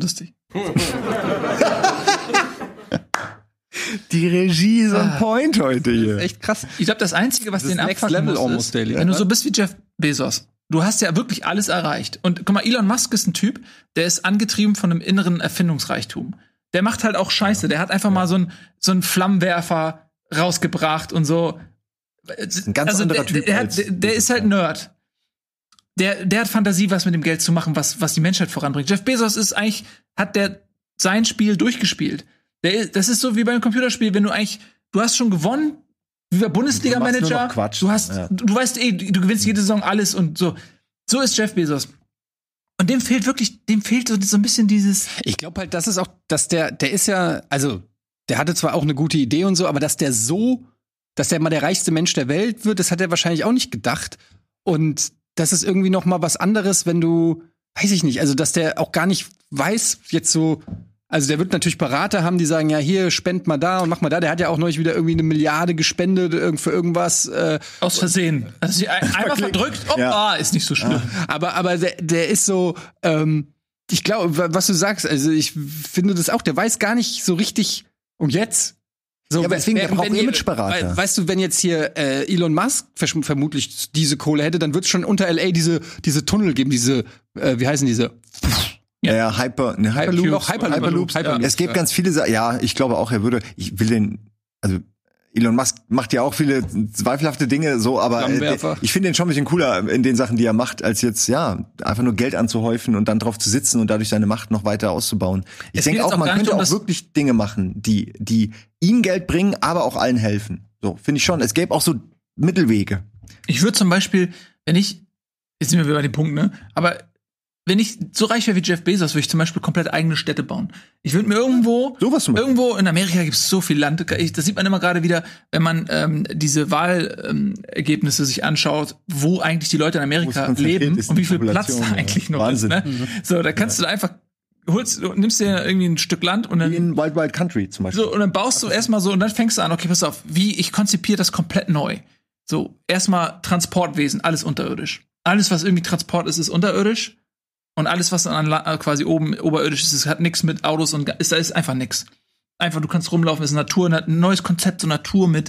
Die Regie ist on point heute hier. Echt krass. Ich glaube, das Einzige, was den Next abfucken Level muss, almost ist, daily. wenn du so bist wie Jeff Bezos, du hast ja wirklich alles erreicht. Und guck mal, Elon Musk ist ein Typ, der ist angetrieben von einem inneren Erfindungsreichtum. Der macht halt auch Scheiße. Der hat einfach mal so einen Flammenwerfer rausgebracht und so. Ein ganz anderer Typ. Der ist halt Nerd. Der hat Fantasie, was mit dem Geld zu machen, was die Menschheit voranbringt. Jeff Bezos ist eigentlich, hat der sein Spiel durchgespielt. Das ist so wie beim Computerspiel, wenn du hast schon gewonnen, wie bei Bundesliga-Manager. Du weißt du gewinnst jede Saison alles und so. So ist Jeff Bezos. Und dem fehlt so ein bisschen dieses. Ich glaube halt, das ist auch, dass der ist ja, also, der hatte zwar auch eine gute Idee und so, aber dass der mal der reichste Mensch der Welt wird, das hat er wahrscheinlich auch nicht gedacht. Und das ist irgendwie noch mal was anderes, wenn du, weiß ich nicht, also, dass der auch gar nicht weiß, jetzt so. Also der wird natürlich Berater haben, die sagen, ja, hier, spend mal da und mach mal da. Der hat ja auch neulich wieder irgendwie 1 Milliarde gespendet für irgendwas. Aus Versehen. Also einmal verdrückt, ist nicht so schlimm. Aber der ist so, ich glaube, was du sagst, also ich finde das auch, der weiß gar nicht so richtig, und jetzt? So, ja, aber deswegen, der braucht Imageberater. Weißt du, wenn jetzt hier Elon Musk vermutlich diese Kohle hätte, dann wird es schon unter LA diese Tunnel geben, wie heißen diese? Ja, Hyperloops. Es gibt ganz viele ich glaube auch, Elon Musk macht ja auch viele zweifelhafte Dinge, so, aber ich finde ihn schon ein bisschen cooler in den Sachen, die er macht, als jetzt, einfach nur Geld anzuhäufen und dann drauf zu sitzen und dadurch seine Macht noch weiter auszubauen. Ich denke auch, man könnte auch wirklich Dinge machen, die ihm Geld bringen, aber auch allen helfen. So, finde ich schon. Es gäbe auch so Mittelwege. Ich würde zum Beispiel, jetzt sind wir wieder bei dem Punkt, ne, aber wenn ich so reich wäre wie Jeff Bezos, würde ich zum Beispiel komplett eigene Städte bauen. Ich würde mir irgendwo in Amerika gibt es so viel Land. Das sieht man immer gerade wieder, wenn man diese Wahlergebnisse sich anschaut, wo eigentlich die Leute in Amerika leben und wie viel Platz da eigentlich noch ist. Ne? So, da kannst du da einfach nimmst dir irgendwie ein Stück Land und dann wie in Wild Wild Country zum Beispiel. So, und dann baust du erstmal so und dann fängst du an, okay, pass auf, ich konzipiere das komplett neu. So, erstmal Transportwesen, alles unterirdisch. Alles, was irgendwie Transport ist unterirdisch. Und alles, was dann quasi oben oberirdisch ist, hat nichts mit Autos und da ist einfach nix. Einfach, du kannst rumlaufen, ist Natur, ein neues Konzept, so Natur mit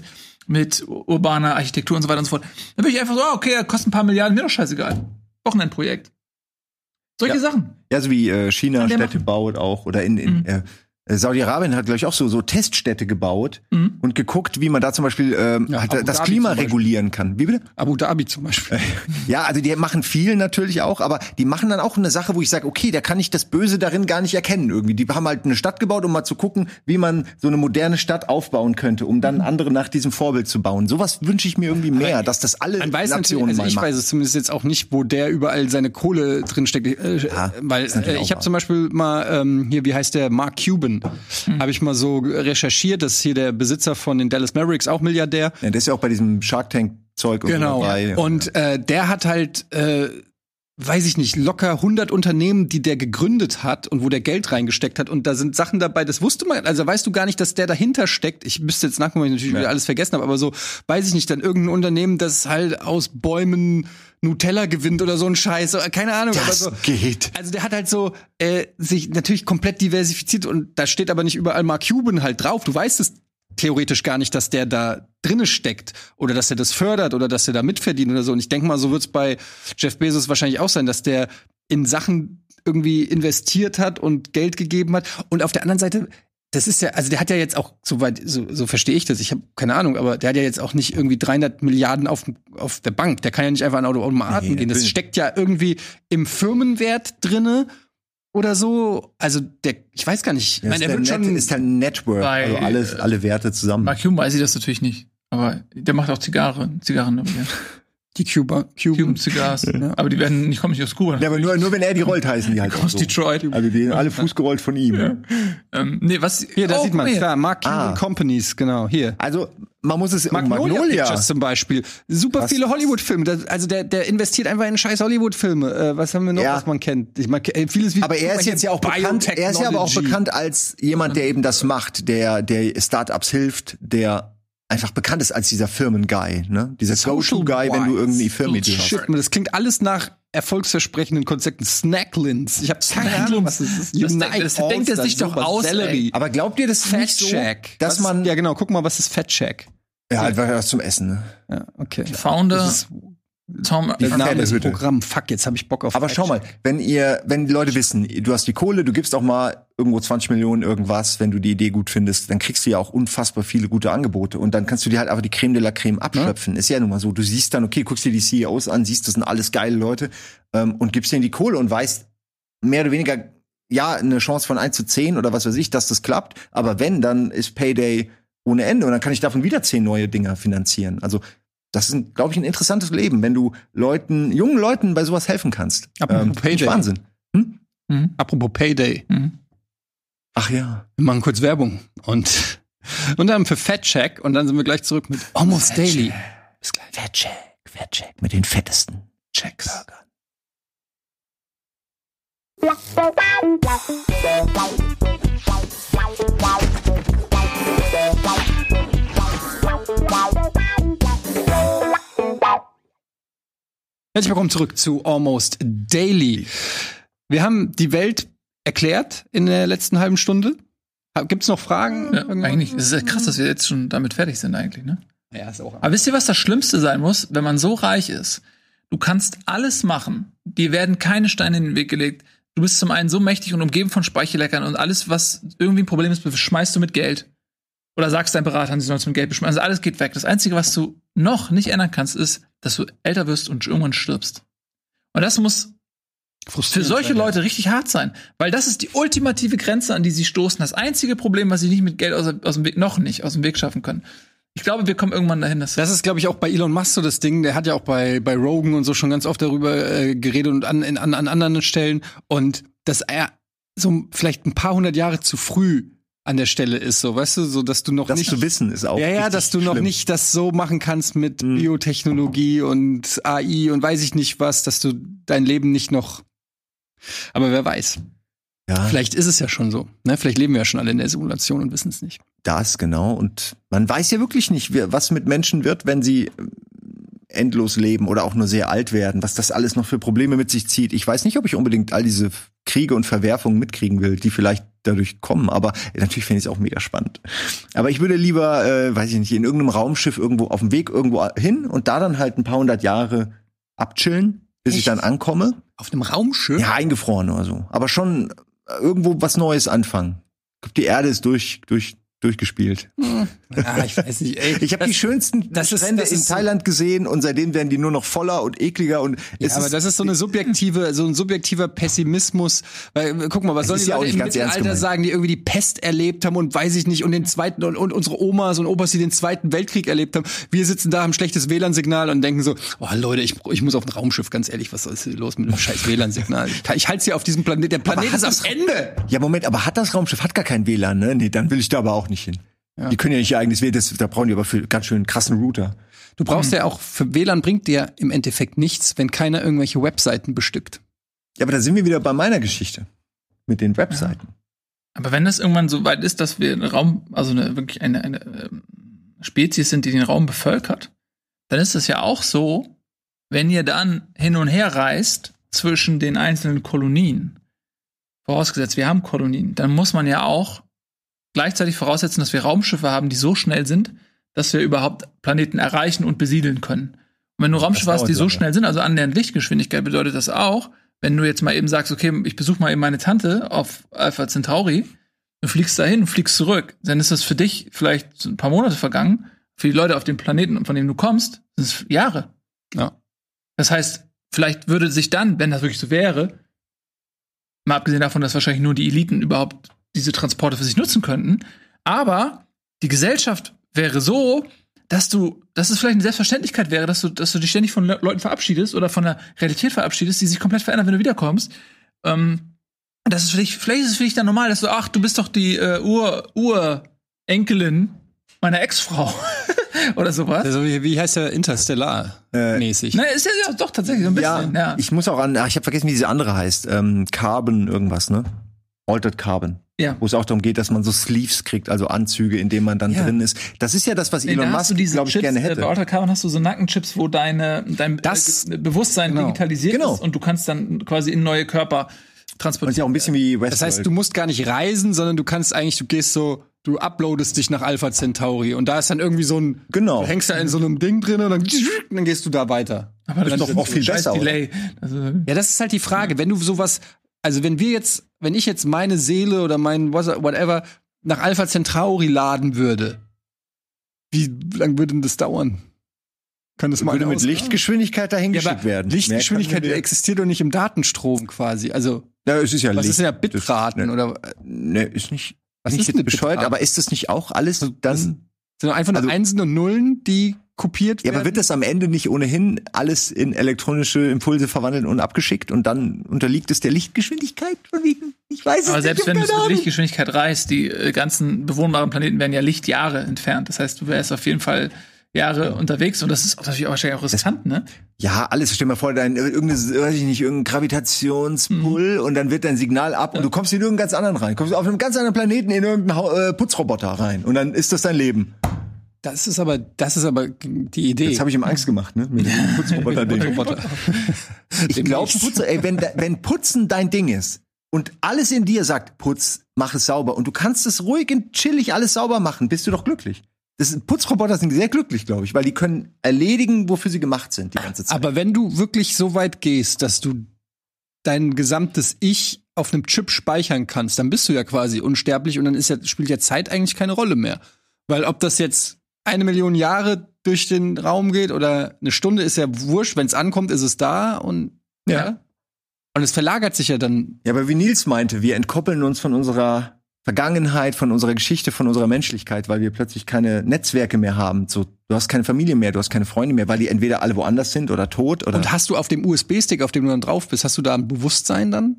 urbaner Architektur und so weiter und so fort. Dann bin ich einfach so, okay, kostet ein paar Milliarden, mir doch scheißegal. Wochenendprojekt. Solche Sachen. Ja, so wie China Städte baut auch oder in Saudi-Arabien hat, glaube ich, auch so Teststädte gebaut und geguckt, wie man da zum Beispiel das Klima regulieren kann. Wie bitte? Abu Dhabi zum Beispiel. Ja, also die machen viel natürlich auch, aber die machen dann auch eine Sache, wo ich sage, okay, da kann ich das Böse darin gar nicht erkennen irgendwie. Die haben halt eine Stadt gebaut, um mal zu gucken, wie man so eine moderne Stadt aufbauen könnte, um dann andere nach diesem Vorbild zu bauen. Sowas wünsche ich mir irgendwie mehr, dass das alle Nationen mal machen. Ich weiß es zumindest jetzt auch nicht, wo der überall seine Kohle drinsteckt. Weil ich habe zum Beispiel mal, hier, wie heißt der, Mark Cuban, habe ich mal so recherchiert, das ist hier der Besitzer von den Dallas Mavericks, auch Milliardär. Ja, der ist ja auch bei diesem Shark Tank Zeug und genau. So dabei. Und der hat halt, weiß ich nicht, locker 100 Unternehmen, die der gegründet hat und wo der Geld reingesteckt hat. Und da sind Sachen dabei, das wusste man, also weißt du gar nicht, dass der dahinter steckt. Ich müsste jetzt nachgucken, weil ich natürlich wieder alles vergessen habe, aber so, weiß ich nicht, dann irgendein Unternehmen, das halt aus Bäumen Nutella gewinnt oder so ein Scheiß, keine Ahnung. Das aber so, geht. Also der hat halt so sich natürlich komplett diversifiziert und da steht aber nicht überall Mark Cuban halt drauf. Du weißt es theoretisch gar nicht, dass der da drinne steckt oder dass er das fördert oder dass er da mitverdient oder so. Und ich denke mal, so wird's bei Jeff Bezos wahrscheinlich auch sein, dass der in Sachen irgendwie investiert hat und Geld gegeben hat. Und auf der anderen Seite, das ist ja, also der hat ja jetzt auch, soweit, so verstehe ich das, ich habe keine Ahnung, aber der hat ja jetzt auch nicht irgendwie 300 Milliarden auf der Bank. Der kann ja nicht einfach an Automaten gehen. Das steckt ja irgendwie im Firmenwert drinne oder so. Also ich weiß gar nicht. Ja, ich meine, ist halt ein Network, also alle Werte zusammen. Mark Cuban weiß ich das natürlich nicht, aber der macht auch Zigarren. Die Cuban Cigars. Ja. Aber die kommen nicht aus Kuba. Ja, aber nur wenn er die rollt, heißen die halt. Aus so. Detroit. Also die sind alle fußgerollt von ihm. Ja. Nee, was? Hier, da sieht man klar. Mark Cuban Companies, genau, hier. Also, man muss es Magnolia Pictures zum Beispiel. Super viele Hollywood-Filme. Also der investiert einfach in scheiß Hollywood-Filme. Was haben wir noch, was man kennt? Ich meine, vieles wie. Aber er ist jetzt ja auch bekannt. Er ist ja aber auch bekannt als jemand, der eben das macht, der Startups hilft, der einfach bekannt ist als dieser Firmen-Guy, ne? Dieser Go-To-Guy, wenn du irgendwie Firmenidee hast. Shit, das klingt alles nach erfolgsversprechenden Konzepten. Snacklins. Ich habe keine Ahnung, was das ist. Das denkt er sich doch aus, Sellerie. Aber glaubt ihr, das ist nicht so, dass man... Ja, genau. Guck mal, was ist Fat Shack? Ja, halt was zum Essen, ne? Ja, okay. Die Founder... Tom, der Name des Programm. Fuck, jetzt habe ich Bock auf. Aber schau mal, wenn die Leute wissen, du hast die Kohle, du gibst auch mal irgendwo 20 Millionen irgendwas, wenn du die Idee gut findest, dann kriegst du ja auch unfassbar viele gute Angebote und dann kannst du dir halt einfach die Creme de la Creme abschöpfen. Ja. Ist ja nun mal so. Du siehst dann, okay, guckst dir die CEOs an, siehst, das sind alles geile Leute und gibst denen die Kohle und weißt mehr oder weniger, ja, eine Chance von 1:10 oder was weiß ich, dass das klappt. Aber wenn, dann ist Payday ohne Ende und dann kann ich davon wieder 10 neue Dinger finanzieren. Also das ist, glaube ich, ein interessantes Leben, wenn du jungen Leuten bei sowas helfen kannst. Apropos Payday. Wahnsinn. Apropos Payday. Ach ja. Wir machen kurz Werbung. Und dann für Fat Check. Und dann sind wir gleich zurück mit Almost Fat Daily. Bis gleich. Fat Check. Mit den fettesten Checks. Herzlich willkommen zurück zu Almost Daily. Wir haben die Welt erklärt in der letzten halben Stunde. Gibt's noch Fragen? Ja, eigentlich. Es ist ja krass, dass wir jetzt schon damit fertig sind eigentlich, ne? Ja, ist auch. Aber wisst ihr, was das Schlimmste sein muss, wenn man so reich ist? Du kannst alles machen. Dir werden keine Steine in den Weg gelegt. Du bist zum einen so mächtig und umgeben von Speichelleckern und alles, was irgendwie ein Problem ist, schmeißt du mit Geld. Oder sagst deinen Beratern, sie sollen es mit Geld beschmeißen. Also alles geht weg. Das Einzige, was du noch nicht ändern kannst, ist, dass du älter wirst und irgendwann stirbst. Und das muss für solche Leute richtig hart sein. Weil das ist die ultimative Grenze, an die sie stoßen. Das einzige Problem, was sie nicht mit Geld aus dem Weg schaffen können. Ich glaube, wir kommen irgendwann dahin. Das ist, glaube ich, auch bei Elon Musk so das Ding. Der hat ja auch bei Rogan und so schon ganz oft darüber geredet und an anderen Stellen. Und dass er so vielleicht ein paar hundert Jahre zu früh an der Stelle ist, so, weißt du, so, dass du noch das nicht. Das zu wissen ist auch. Ja, dass du noch nicht das so machen kannst mit Biotechnologie und AI und weiß ich nicht was, dass du dein Leben nicht noch. Aber wer weiß. Ja. Vielleicht ist es ja schon so. Ne? Vielleicht leben wir ja schon alle in der Simulation und wissen es nicht. Das, genau. Und man weiß ja wirklich nicht, was mit Menschen wird, wenn sie endlos leben oder auch nur sehr alt werden, was das alles noch für Probleme mit sich zieht. Ich weiß nicht, ob ich unbedingt all diese Kriege und Verwerfungen mitkriegen will, die vielleicht dadurch kommen, aber natürlich fände ich es auch mega spannend. Aber ich würde lieber, weiß ich nicht, in irgendeinem Raumschiff irgendwo auf dem Weg irgendwo hin und da dann halt ein paar hundert Jahre abchillen, bis ich dann ankomme. Auf einem Raumschiff? Ja, eingefroren oder so. Aber schon irgendwo was Neues anfangen. Die Erde ist durchgespielt. Ja, ich weiß nicht. Ey, ich habe die schönsten Strände in Thailand gesehen und seitdem werden die nur noch voller und ekliger und aber das ist so ein subjektiver Pessimismus, weil guck mal, was sollen die Leute im Mittelalter sagen, die irgendwie die Pest erlebt haben und weiß ich nicht und den zweiten und unsere Omas und Opas, die den Zweiten Weltkrieg erlebt haben. Wir sitzen da, haben schlechtes WLAN-Signal und denken so, oh Leute, ich muss auf ein Raumschiff, ganz ehrlich, was ist hier los mit dem scheiß WLAN-Signal? Ich halte es hier auf diesem Planet, der Planet ist am Ende. Ja, Moment, aber das Raumschiff hat gar kein WLAN, ne? Nee, dann will ich da aber auch nicht hin. Ja. Die können ja nicht ihr eigenes WLAN, da brauchen die aber für ganz schön krassen Router. Du brauchst ja auch, für WLAN bringt dir im Endeffekt nichts, wenn keiner irgendwelche Webseiten bestückt. Ja, aber da sind wir wieder bei meiner Geschichte. Mit den Webseiten. Ja. Aber wenn das irgendwann so weit ist, dass wir wirklich eine Spezies sind, die den Raum bevölkert, dann ist es ja auch so, wenn ihr dann hin und her reist zwischen den einzelnen Kolonien, vorausgesetzt, wir haben Kolonien, dann muss man ja auch gleichzeitig voraussetzen, dass wir Raumschiffe haben, die so schnell sind, dass wir überhaupt Planeten erreichen und besiedeln können. Und wenn du Raumschiffe hast, die so schnell sind, also annähernd Lichtgeschwindigkeit, bedeutet das auch, wenn du jetzt mal eben sagst, okay, ich besuche mal eben meine Tante auf Alpha Centauri, du fliegst dahin und fliegst zurück, dann ist das für dich vielleicht ein paar Monate vergangen. Für die Leute auf dem Planeten, von dem du kommst, sind es Jahre. Ja. Das heißt, vielleicht würde sich dann, wenn das wirklich so wäre, mal abgesehen davon, dass wahrscheinlich nur die Eliten überhaupt diese Transporte für sich nutzen könnten, aber die Gesellschaft wäre so, dass es vielleicht eine Selbstverständlichkeit wäre, dass du dich ständig von Leuten verabschiedest oder von der Realität verabschiedest, die sich komplett verändern, wenn du wiederkommst. Das ist vielleicht ist es für dich dann normal, dass du bist doch die Urenkelin meiner Ex-Frau. oder sowas. Also, wie heißt der Interstellar mäßig? Ne, ist ja doch tatsächlich so ein bisschen. Ja. Ich muss auch ich habe vergessen, wie diese andere heißt. Carbon irgendwas, ne? Altered Carbon. Ja. Wo es auch darum geht, dass man so Sleeves kriegt, also Anzüge, in denen man dann drin ist. Das ist ja das, was Elon Musk, glaube ich, gerne hätte. Bei Altered Carbon hast du so Nackenchips, wo dein Bewusstsein digitalisiert ist und du kannst dann quasi in neue Körper transportieren. Und ist ja auch ein bisschen wie Westworld. Das heißt, du musst gar nicht reisen, sondern du du uploadest dich nach Alpha Centauri und da ist dann irgendwie so ein, du hängst da in so einem Ding drin und dann gehst du da weiter. Aber das ist doch auch viel besser, Delay. Also, ja, das ist halt die Frage, wenn du sowas, also wenn ich jetzt meine Seele oder mein whatever nach Alpha Centauri laden würde, wie lang würde denn das dauern? Kann das mal würde mit Lichtgeschwindigkeit dahin geschickt werden. Lichtgeschwindigkeit existiert doch nicht im Datenstrom quasi. Also ja, es ist ja was Licht. ist denn ja Bitraten oder? Ne, ist nicht. Was nicht ist denn jetzt bescheuert, aber ist das nicht auch alles dann? Sind einfach nur Einsen und Nullen, die kopiert werden? Ja, aber wird das am Ende nicht ohnehin alles in elektronische Impulse verwandelt und abgeschickt und dann unterliegt es der Lichtgeschwindigkeit von wegen? Ich weiß es nicht. Aber selbst wenn du mit Lichtgeschwindigkeit reist, die ganzen bewohnbaren Planeten werden ja Lichtjahre entfernt. Das heißt, du wärst auf jeden Fall Jahre unterwegs und das ist natürlich auch wahrscheinlich auch riskant, ne? Ja, alles. Stell dir mal vor, irgendein Gravitationspull und dann wird dein Signal ab und du kommst in irgendeinen ganz anderen rein. Kommst auf einem ganz anderen Planeten in irgendeinen Putzroboter rein und dann ist das dein Leben. Das ist aber die Idee. Das habe ich ihm Angst gemacht, ne? Mit dem Putzroboter-Ding. Ich glaube, wenn Putzen dein Ding ist und alles in dir sagt, putz, mach es sauber und du kannst es ruhig und chillig alles sauber machen, bist du doch glücklich. Putzroboter sind sehr glücklich, glaube ich, weil die können erledigen, wofür sie gemacht sind die ganze Zeit. Aber wenn du wirklich so weit gehst, dass du dein gesamtes Ich auf einem Chip speichern kannst, dann bist du ja quasi unsterblich und dann spielt ja Zeit eigentlich keine Rolle mehr. Weil ob das jetzt 1 Million Jahre durch den Raum geht oder eine Stunde, ist ja wurscht. Wenn es ankommt, ist es da und ja. Und es verlagert sich ja dann. Ja, aber wie Nils meinte, wir entkoppeln uns von unserer Vergangenheit, von unserer Geschichte, von unserer Menschlichkeit, weil wir plötzlich keine Netzwerke mehr haben. So, du hast keine Familie mehr, du hast keine Freunde mehr, weil die entweder alle woanders sind oder tot oder. Und hast du auf dem USB-Stick, auf dem du dann drauf bist, hast du da ein Bewusstsein dann?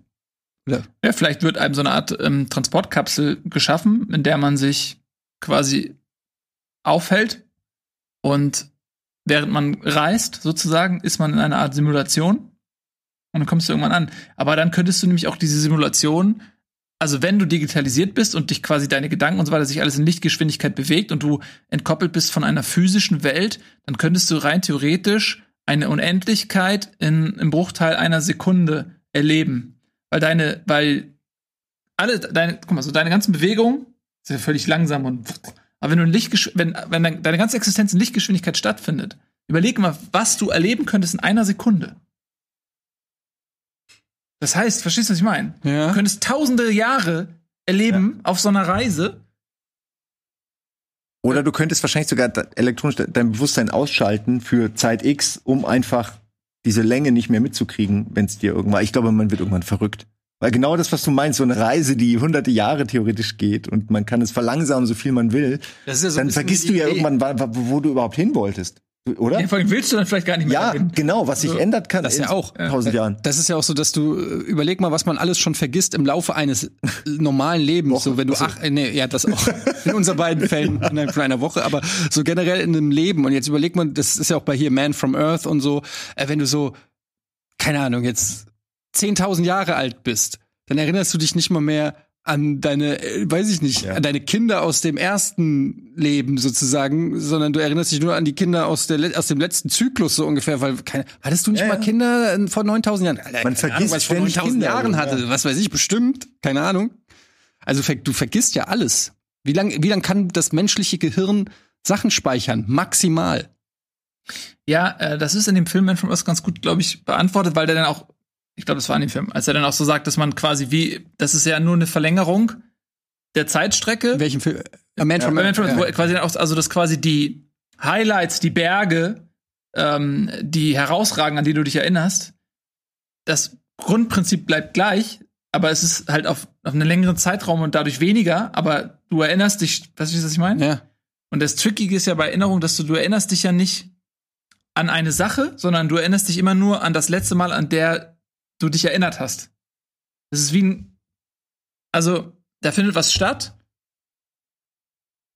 Ja, vielleicht wird einem so eine Art Transportkapsel geschaffen, in der man sich quasi aufhält und während man reist, sozusagen, ist man in einer Art Simulation und dann kommst du irgendwann an. Aber dann könntest du nämlich auch diese Simulation, also wenn du digitalisiert bist und dich quasi deine Gedanken und so weiter, sich alles in Lichtgeschwindigkeit bewegt und du entkoppelt bist von einer physischen Welt, dann könntest du rein theoretisch eine Unendlichkeit im Bruchteil einer Sekunde erleben. Weil deine ganzen Bewegungen sind ja völlig langsam und aber wenn deine ganze Existenz in Lichtgeschwindigkeit stattfindet, überleg mal, was du erleben könntest in einer Sekunde. Das heißt, verstehst du, was ich meine? Ja. Du könntest tausende Jahre erleben auf so einer Reise. Oder du könntest wahrscheinlich sogar elektronisch dein Bewusstsein ausschalten für Zeit X, um einfach diese Länge nicht mehr mitzukriegen, wenn es dir irgendwann. Ich glaube, man wird irgendwann verrückt. Weil genau das, was du meinst, so eine Reise, die hunderte Jahre theoretisch geht und man kann es verlangsamen, so viel man will, das ist ja so dann vergisst du ja irgendwann, wo du überhaupt hin wolltest. Oder? Ja, vor allem willst du dann vielleicht gar nicht mehr dahin. Genau, was sich ändert kann das in ja auch 1000 Jahren. Das ist ja auch so, dass du überleg mal, was man alles schon vergisst im Laufe eines normalen Lebens. Woche. So, wenn du das auch in unseren beiden Fällen innerhalb von einer Woche, aber so generell in einem Leben. Und jetzt überleg mal, das ist ja auch bei hier Man from Earth und so, wenn du so, keine Ahnung, jetzt 10.000 Jahre alt bist, dann erinnerst du dich nicht mal mehr an deine, an deine Kinder aus dem ersten Leben sozusagen, sondern du erinnerst dich nur an die Kinder aus dem letzten Zyklus so ungefähr, weil hattest du nicht mal Kinder vor 9.000 Jahren? Alter, man vergisst, Ahnung, was ich vor 9.000 Jahren hatte, was weiß ich, bestimmt, keine Ahnung. Also du vergisst ja alles. Wie lang kann das menschliche Gehirn Sachen speichern? Maximal. Ja, das ist in dem Film Man from Earth ganz gut, glaube ich, beantwortet, weil der dann auch, ich glaube, das war in dem Film, als er dann auch so sagt, dass man quasi das ist ja nur eine Verlängerung der Zeitstrecke. Welchen Film? Man from Earth. Wo quasi dann auch, also dass quasi die Highlights, die Berge, die herausragen, an die du dich erinnerst, das Grundprinzip bleibt gleich, aber es ist halt auf einen längeren Zeitraum und dadurch weniger, aber du erinnerst dich, weißt du, was ich meine? Ja. Und das Trickige ist ja bei Erinnerung, dass du erinnerst dich ja nicht an eine Sache, sondern du erinnerst dich immer nur an das letzte Mal, an der du dich erinnert hast. Das ist wie da findet was statt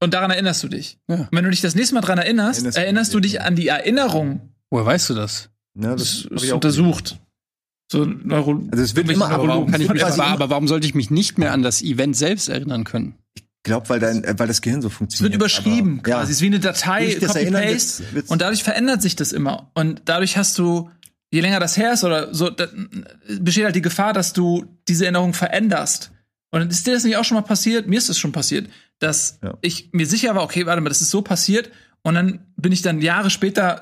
Und daran erinnerst du dich. Ja. Und wenn du dich das nächste Mal daran erinnerst du dich an die Erinnerung. Woher weißt du das? Ja, Das ist untersucht. So Also es wird immer, Aber warum, kann ich mich, quasi aber warum sollte ich mich nicht mehr an das Event selbst erinnern können? Ich glaube, weil das Gehirn so Es funktioniert. wird überschrieben Aber, quasi. Es ist wie eine Datei, Durch das Erinnern Copy-Paste. wird's- Und dadurch verändert sich das immer. Und dadurch hast du, je länger das her ist oder so, da besteht halt die Gefahr, dass du diese Erinnerung veränderst. Und ist dir das nicht auch schon mal passiert? Mir ist das schon passiert, dass ich mir sicher war, okay, warte mal, das ist so passiert. Und dann bin ich dann Jahre später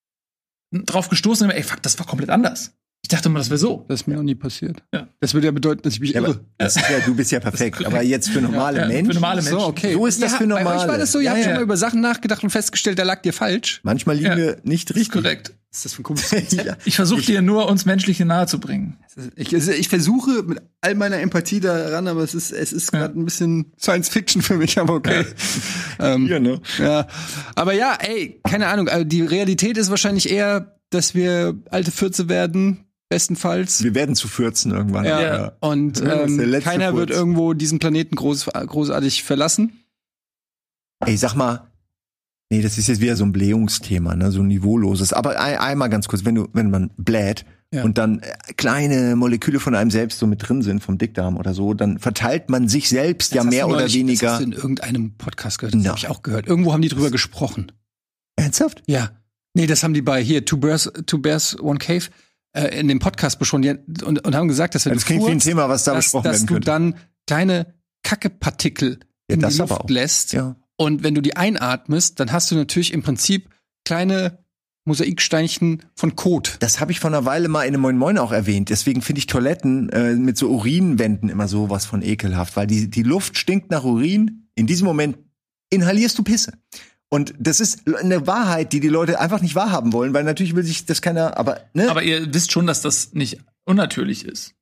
drauf gestoßen und ey, fuck, das war komplett anders. Ich dachte immer, das wäre so. Das ist mir noch nie passiert. Ja. Das würde ja bedeuten, dass ich mich aber irre. das ist du bist ja perfekt. Aber jetzt für normale Ja, Menschen. für normale Menschen. So, okay. So ist das für normale. Bei euch war das so, ihr habt Ja, schon ja. mal über Sachen nachgedacht und festgestellt, da lag dir falsch. Manchmal liegen Ja. wir nicht Ist richtig. korrekt. Was ist das für ein komisches Ja. Ich versuche dir nur, uns Menschliche nahe zu bringen. Ich versuche mit all meiner Empathie daran, aber es ist gerade ein bisschen Science Fiction für mich, aber okay. Ja, ne? Ja, aber ja, ey, keine Ahnung. Also die Realität ist wahrscheinlich eher, dass wir alte Fürze werden, bestenfalls. Wir werden zu 14 irgendwann. Ja. Und Das ist der letzte keiner wird Furz. irgendwo diesen Planeten großartig verlassen. Ey, sag mal, nee, das ist jetzt wieder so ein Blähungsthema, ne, so ein niveauloses. Aber einmal ganz kurz, wenn man bläht und dann kleine Moleküle von einem selbst so mit drin sind, vom Dickdarm oder so, dann verteilt man sich selbst ja mehr oder weniger. Das hast du in irgendeinem Podcast gehört, das No. habe ich auch gehört. Irgendwo haben die drüber gesprochen. Ernsthaft? Ja. Nee, das haben die bei hier, Two Bears, One Cave, in dem Podcast besprochen und haben gesagt, dass wenn Das du klingt wie ein furzt, Thema, was da besprochen dass werden du könnte. dann kleine Kackepartikel in das die aber Luft auch. lässt. Ja. Und wenn du die einatmest, dann hast du natürlich im Prinzip kleine Mosaiksteinchen von Kot. Das habe ich vor einer Weile mal in einem Moin Moin auch erwähnt. Deswegen finde ich Toiletten mit so Urinwänden immer sowas von ekelhaft, weil die Luft stinkt nach Urin. In diesem Moment inhalierst du Pisse. Und das ist eine Wahrheit, die Leute einfach nicht wahrhaben wollen, weil natürlich will sich das keiner, aber, ne? Aber ihr wisst schon, dass das nicht unnatürlich ist.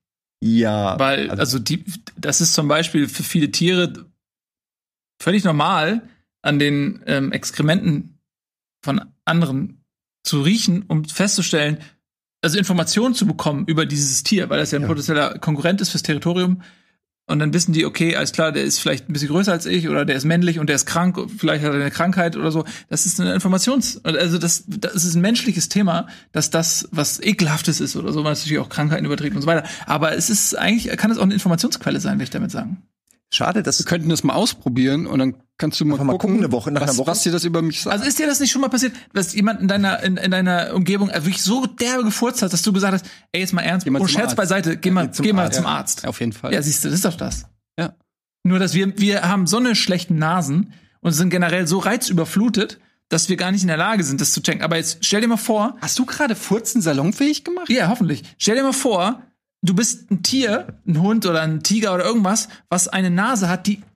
Ja. Weil, das ist zum Beispiel für viele Tiere völlig normal, an den Exkrementen von anderen zu riechen, um festzustellen, also Informationen zu bekommen über dieses Tier, weil das ja ein potenzieller Konkurrent ist fürs Territorium. Und dann wissen die, okay, alles klar, der ist vielleicht ein bisschen größer als ich oder der ist männlich und der ist krank, vielleicht hat er eine Krankheit oder so. Das ist eine also das ist ein menschliches Thema, dass das was Ekelhaftes ist oder so, weil es natürlich auch Krankheiten überträgt und so weiter. Aber es ist eigentlich, kann es auch eine Informationsquelle sein, will ich damit sagen. Schade, dass Wir könnten das mal ausprobieren und dann kannst du mal gucken, eine Woche nach einer Woche. was dir das über mich sagt. Also ist dir das nicht schon mal passiert, dass jemand in deiner Umgebung wirklich so derbe gefurzt hat, dass du gesagt hast, ey, jetzt mal ernst, Geh mal zum Scherz Arzt. beiseite, geh mal zum Ja. Arzt. Auf jeden Fall. Ja, siehst du, das ist doch das. Ja. Nur, dass wir haben so eine schlechten Nasen und sind generell so reizüberflutet, dass wir gar nicht in der Lage sind, das zu checken. Aber jetzt stell dir mal vor, Hast du gerade Furzen salonfähig gemacht? ja, hoffentlich, stell dir mal vor, du bist ein Tier, ein Hund oder ein Tiger oder irgendwas, was eine Nase hat, die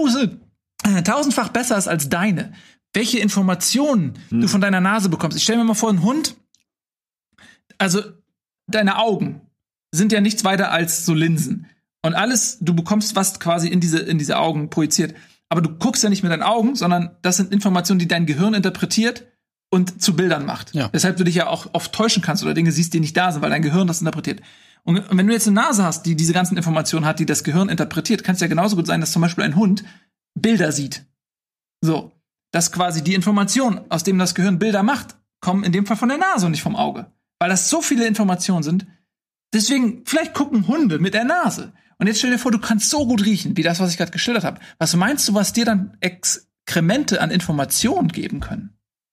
tausendfach besser ist als deine. Welche Informationen du von deiner Nase bekommst. Ich stell mir mal vor, ein Hund, also deine Augen sind ja nichts weiter als so Linsen. Und alles, du bekommst was quasi in diese Augen projiziert. Aber du guckst ja nicht mit deinen Augen, sondern das sind Informationen, die dein Gehirn interpretiert und zu Bildern macht. Ja. Weshalb du dich ja auch oft täuschen kannst oder Dinge siehst, die nicht da sind, weil dein Gehirn das interpretiert. Und wenn du jetzt eine Nase hast, die diese ganzen Informationen hat, die das Gehirn interpretiert, kann es ja genauso gut sein, dass zum Beispiel ein Hund Bilder sieht. So. Dass quasi die Informationen, aus denen das Gehirn Bilder macht, kommen in dem Fall von der Nase und nicht vom Auge. Weil das so viele Informationen sind. Deswegen, vielleicht gucken Hunde mit der Nase. Und jetzt stell dir vor, du kannst so gut riechen, wie das, was ich gerade geschildert habe. Was meinst du, was dir dann Exkremente an Informationen geben können?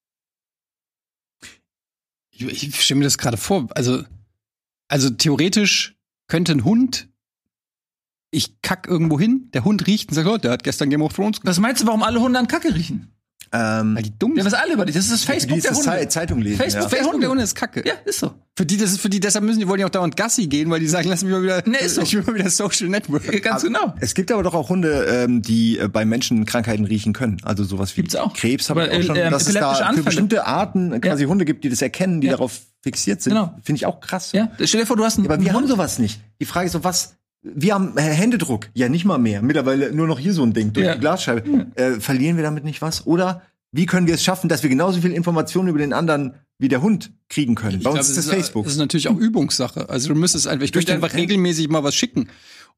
Ich stelle mir das gerade vor. Also theoretisch könnte ein Hund, ich kack irgendwo hin, der Hund riecht und sagt, oh, der hat gestern Game of Thrones geguckt. Was meinst du, warum alle Hunde an Kacke riechen? Weil die dumm Ja, sind. was alle über dich. Das ist das Facebook die der Hunde. Zeitung lesen. Facebook- Ja. Facebook der Hunde ist Kacke. Ja, ist so. Für die, deshalb wollen die auch dauernd Gassi gehen, weil die sagen, lass mich mal wieder, Nee, ist so. ich will mal wieder Social Network. Ganz genau. Es gibt aber doch auch Hunde, die bei Menschen Krankheiten riechen können. Also sowas wie Gibt's auch. Krebs habe Aber, ich auch schon. Dass es epileptische da für Anfälle. bestimmte Arten quasi Hunde gibt, die das erkennen, die Ja. darauf fixiert sind. Genau. Finde ich auch krass. Ja, stell dir vor, du hast einen Aber wir haben Hund. sowas nicht. Die Frage ist so, wir haben Händedruck. Ja, nicht mal mehr. Mittlerweile nur noch hier so ein Ding durch Ja. die Glasscheibe. Verlieren wir damit nicht was? Oder wie können wir es schaffen, dass wir genauso viel Informationen über den anderen wie der Hund kriegen können? Bei uns ist das Facebook. Das ist natürlich auch Übungssache. Also du müsstest einfach, ich könnte einfach regelmäßig mal was schicken.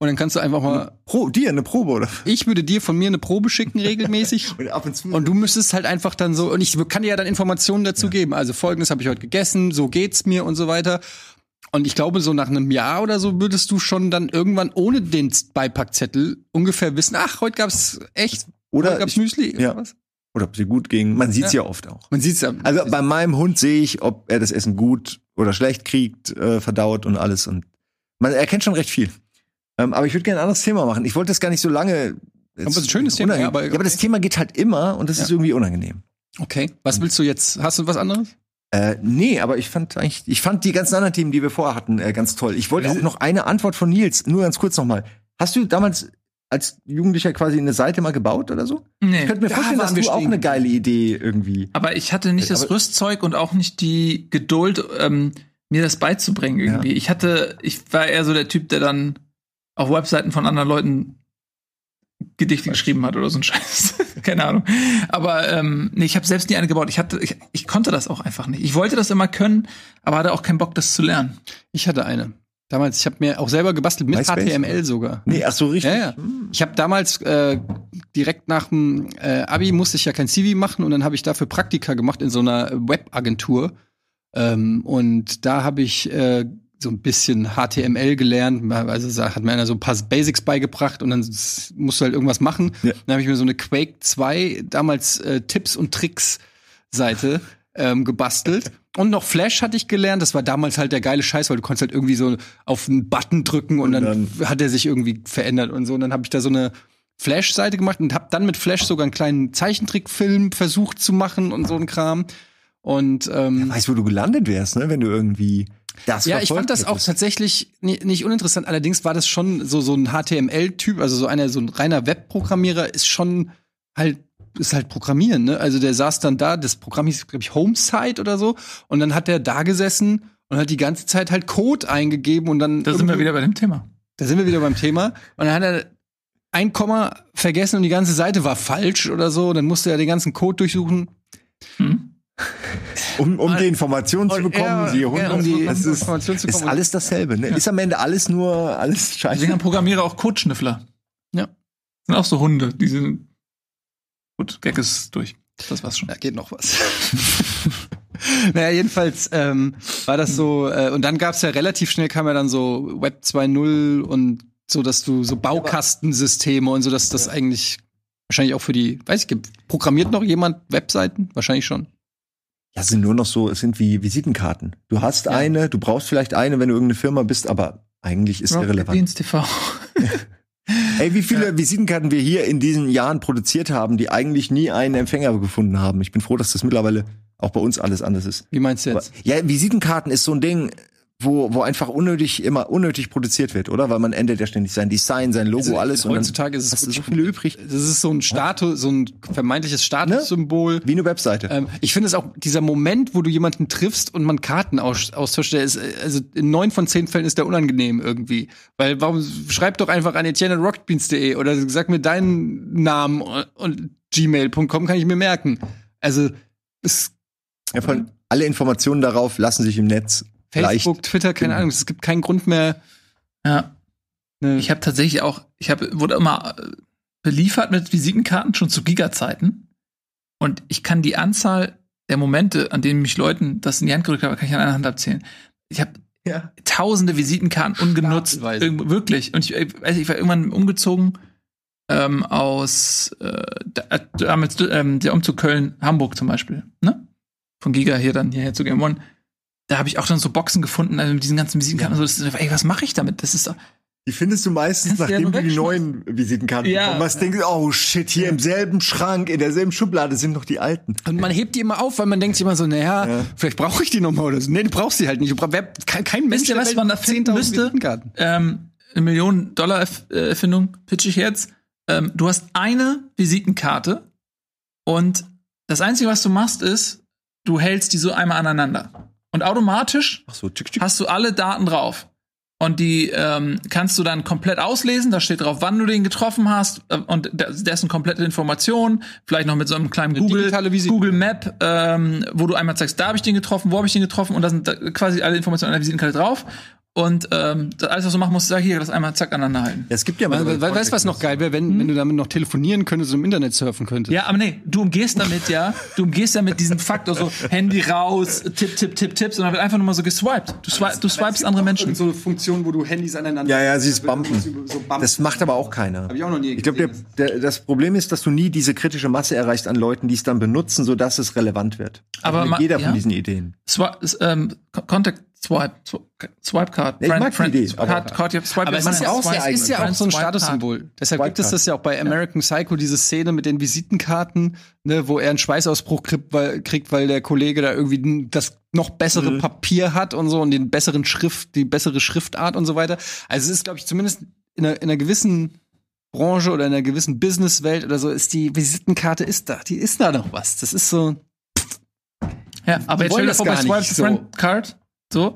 Und dann kannst du einfach mal dir eine Probe, oder? Ich würde dir von mir eine Probe schicken, regelmäßig. Und ab und zu. Und du müsstest halt einfach dann so, und ich kann dir ja dann Informationen dazu geben. Also Folgendes habe ich heute gegessen, so geht's mir und so weiter. Und ich glaube, so nach einem Jahr oder so würdest du schon dann irgendwann ohne den Beipackzettel ungefähr wissen, ach, heute gab's Müsli. Ja. Was? Oder ob sie gut ging. Man sieht's ja oft auch. Man sieht's ja. Also bei meinem Hund sehe ich, ob er das Essen gut oder schlecht kriegt, verdaut und alles. Und man erkennt schon recht viel. Aber ich würde gerne ein anderes Thema machen. Ich wollte das gar nicht so lange. Aber es ist ein schönes Thema. Ja, aber das Thema geht halt immer und das ist irgendwie unangenehm. Okay. Was willst du jetzt? Hast du was anderes? Nee, aber ich fand die ganzen anderen Themen, die wir vorher hatten, ganz toll. Ich wollte auch noch eine Antwort von Nils, nur ganz kurz nochmal. Hast du damals als Jugendlicher quasi eine Seite mal gebaut oder so? Nee. Ich könnte mir vorstellen, dass du auch eine geile Idee irgendwie. Aber ich hatte nicht das Rüstzeug und auch nicht die Geduld, mir das beizubringen irgendwie. Ja. Ich war eher so der Typ, der dann auf Webseiten von anderen Leuten Gedichte geschrieben hat oder so ein Scheiß. Keine Ahnung. Aber nee, ich habe selbst nie eine gebaut. Ich konnte das auch einfach nicht. Ich wollte das immer können, aber hatte auch keinen Bock, das zu lernen. Ich hatte eine. Damals, ich habe mir auch selber gebastelt, mit MySpace? HTML sogar. Nee, ach so, richtig. Ja. Ich habe damals direkt nach dem Abi musste ich ja kein CV machen und dann habe ich dafür Praktika gemacht in so einer Webagentur. Und da habe ich so ein bisschen HTML gelernt, also hat mir einer so ein paar Basics beigebracht und dann musst du halt irgendwas machen. Ja. Dann habe ich mir so eine Quake 2 damals Tipps und Tricks Seite gebastelt. Und noch Flash hatte ich gelernt, das war damals halt der geile Scheiß, weil du konntest halt irgendwie so auf einen Button drücken und dann hat er sich irgendwie verändert und so. Und dann habe ich da so eine Flash-Seite gemacht und habe dann mit Flash sogar einen kleinen Zeichentrickfilm versucht zu machen und so ein Kram. Und weißt du, wo du gelandet wärst, ne, wenn du irgendwie das ich fand das auch tatsächlich nicht uninteressant. Allerdings war das schon so ein HTML-Typ, also so ein reiner Webprogrammierer ist halt Programmieren, ne? Also der saß dann da, das Programm hieß, glaube ich, Homesite oder so, und dann hat der da gesessen und hat die ganze Zeit halt Code eingegeben und dann. Da sind wir wieder beim Thema. Und dann hat er ein Komma vergessen und die ganze Seite war falsch oder so. Und dann musste er den ganzen Code durchsuchen. Um die Informationen zu bekommen, das ist alles dasselbe, ne? Ja. Ist am Ende alles scheiße. Deswegen haben Programmierer auch Codeschnüffler. Ja. Sind auch so Hunde, die sind. Gut, Gag ist durch. Das war's schon. Da geht noch was. Naja, jedenfalls war das so, und dann gab's ja relativ schnell, kam ja dann so Web 2.0 und so, dass du so Baukastensysteme und so, dass das eigentlich wahrscheinlich auch für die, weiß ich, programmiert noch jemand Webseiten? Wahrscheinlich schon. Ja, es sind wie Visitenkarten. Du hast eine, du brauchst vielleicht eine, wenn du irgendeine Firma bist, aber eigentlich ist irrelevant. Dienst TV. Ey, wie viele Visitenkarten wir hier in diesen Jahren produziert haben, die eigentlich nie einen Empfänger gefunden haben. Ich bin froh, dass das mittlerweile auch bei uns alles anders ist. Wie meinst du jetzt? Ja, Visitenkarten ist so ein Ding, wo einfach unnötig produziert wird, oder? Weil man ändert ja ständig sein Design, sein Logo, alles. Und heutzutage ist es so viel übrig. Das ist so ein so ein vermeintliches Statussymbol. Ne? Wie eine Webseite. Ich finde es auch, dieser Moment, wo du jemanden triffst und man Karten austauscht, der ist, also in 9 von 10 Fällen ist der unangenehm irgendwie. Weil, warum, schreib doch einfach an etienne@rockbeans.de oder sag mir deinen Namen und gmail.com kann ich mir merken. Also, alle Informationen darauf lassen sich im Netz Facebook, Twitter, keine Ahnung, es gibt keinen Grund mehr. Ja. Ne. Ich habe tatsächlich auch, wurde immer beliefert mit Visitenkarten schon zu Giga-Zeiten. Und ich kann die Anzahl der Momente, an denen mich Leuten das in die Hand gedrückt haben, kann ich an einer Hand abzählen. Ich habe tausende Visitenkarten ungenutzt. Wirklich. Und ich war irgendwann umgezogen aus damals der Umzug Köln-Hamburg zum Beispiel. Ne? Von Giga hierher zu Game One. Da habe ich auch dann so Boxen gefunden, also mit diesen ganzen Visitenkarten. Ja. So, was mache ich damit? Das ist doch. Die findest du meistens, nachdem du die neuen Visitenkarten bekommen hast. Denkst, oh shit, hier im selben Schrank, in derselben Schublade sind noch die alten. Und man hebt die immer auf, weil man denkt sich immer so, vielleicht brauche ich die noch mal oder so. Nee, du brauchst sie halt nicht. Kein Mensch, der was man da finden müsste. Eine $1 Million Erfindung, pitch ich jetzt. Du hast eine Visitenkarte und das Einzige, was du machst, ist, du hältst die so einmal aneinander. Und automatisch hast du alle Daten drauf. Und die kannst du dann komplett auslesen. Da steht drauf, wann du den getroffen hast. Und dessen komplette Information. Vielleicht noch mit so einem kleinen Google Map, wo du einmal zeigst, da habe ich den getroffen, wo habe ich den getroffen. Und da sind quasi alle Informationen an der Visitenkarte drauf. Und alles, was du machen musst, sag hier, das einmal zack aneinander halten. Es gibt ja Weißt du, was noch geil wäre, wenn du damit noch telefonieren könntest und im Internet surfen könntest? Ja, aber nee, du umgehst damit diesen Faktor, so Handy raus, Tipps, und dann wird einfach nur mal so geswiped. Du swipest andere Menschen. So eine Funktion, wo du Handys aneinander. Ja, sie ist bumpen. Das macht aber auch keiner. Hab ich auch noch nie Ich glaube, das Problem ist, dass du nie diese kritische Masse erreichst an Leuten, die es dann benutzen, sodass es relevant wird. Aber mit jeder von diesen Ideen. Contact Swipe Card. Ich mag die Idee. Aber es ist ja auch so ein Statussymbol. Deshalb gibt es das ja auch bei American Psycho, diese Szene mit den Visitenkarten, ne, wo er einen Schweißausbruch kriegt, weil der Kollege da irgendwie das noch bessere Papier hat und so und die bessere Schriftart und so weiter. Also es ist, glaube ich, zumindest in einer gewissen Branche oder in einer gewissen Businesswelt oder so ist die Visitenkarte die ist da noch was. Das ist so. Ja, aber jetzt stell dir vor, bei Swipe Friend Card, so,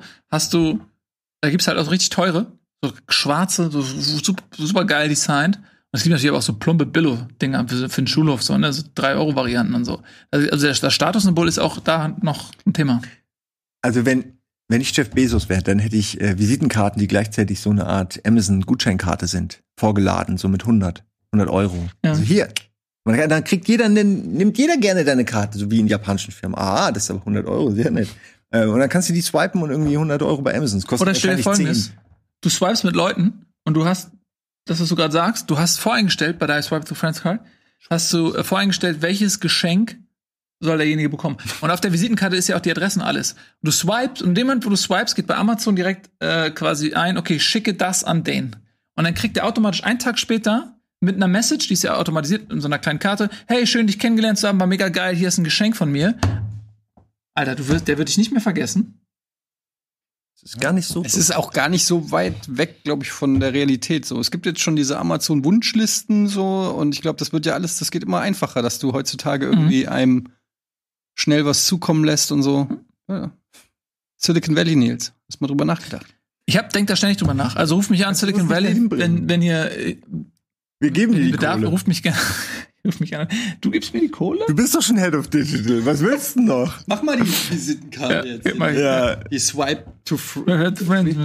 da gibt's halt auch so richtig teure, so schwarze, so super geil designt. Und es gibt natürlich aber auch so plumpe Billo-Dinger für den Schulhof, so, ne, so 3-Euro-Varianten und so. Also das Statussymbol ist auch da noch ein Thema. Also wenn ich Jeff Bezos wäre, dann hätte ich Visitenkarten, die gleichzeitig so eine Art Amazon-Gutscheinkarte sind, vorgeladen, so mit 100 Euro. Ja. Also hier. Und dann nimmt jeder gerne deine Karte, so wie in japanischen Firmen. Das ist aber 100 Euro, sehr nett. Und dann kannst du die swipen und irgendwie 100 Euro bei Amazon. Das kostet. Oder stell dir Folgendes: Du swipest mit Leuten und du hast, das was du gerade sagst, du hast voreingestellt bei deiner Swipe to Friends Card, hast du voreingestellt, welches Geschenk soll derjenige bekommen. Und auf der Visitenkarte ist ja auch die Adressen alles. Du swipest und in dem Moment, wo du swipest, geht bei Amazon direkt quasi ein, okay, schicke das an den. Und dann kriegt der automatisch einen Tag später mit einer Message, die ist ja automatisiert in so einer kleinen Karte, hey, schön dich kennengelernt zu haben, war mega geil, hier ist ein Geschenk von mir. Alter, der wird dich nicht mehr vergessen. Das ist gar nicht so. Es ist auch gar nicht so weit weg, glaube ich, von der Realität. So, es gibt jetzt schon diese Amazon-Wunschlisten so, und ich glaube, das geht immer einfacher, dass du heutzutage irgendwie einem schnell was zukommen lässt und so. Ja. Silicon Valley, Nils, hast mal drüber nachgedacht? Denk da ständig drüber nach. Also ruf mich an, Silicon Valley, wenn ihr wir geben dir die Bedarf, Kohle. Ruf mich gerne an. Du gibst mir die Kohle? Du bist doch schon Head of Digital. Was willst du denn noch? Mach mal die Visitenkarte jetzt. Die Swipe to Friends.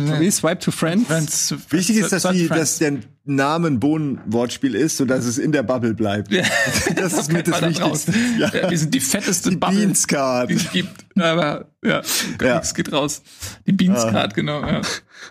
Wichtig ist, dass der Name ein Bohnenwortspiel ist, sodass es in der Bubble bleibt. Ja. Das ist mit das Wichtigste. Ja. Wir sind die fetteste Bubble, die es gibt. Aber es geht raus. Die Beanscard, genau. Ja.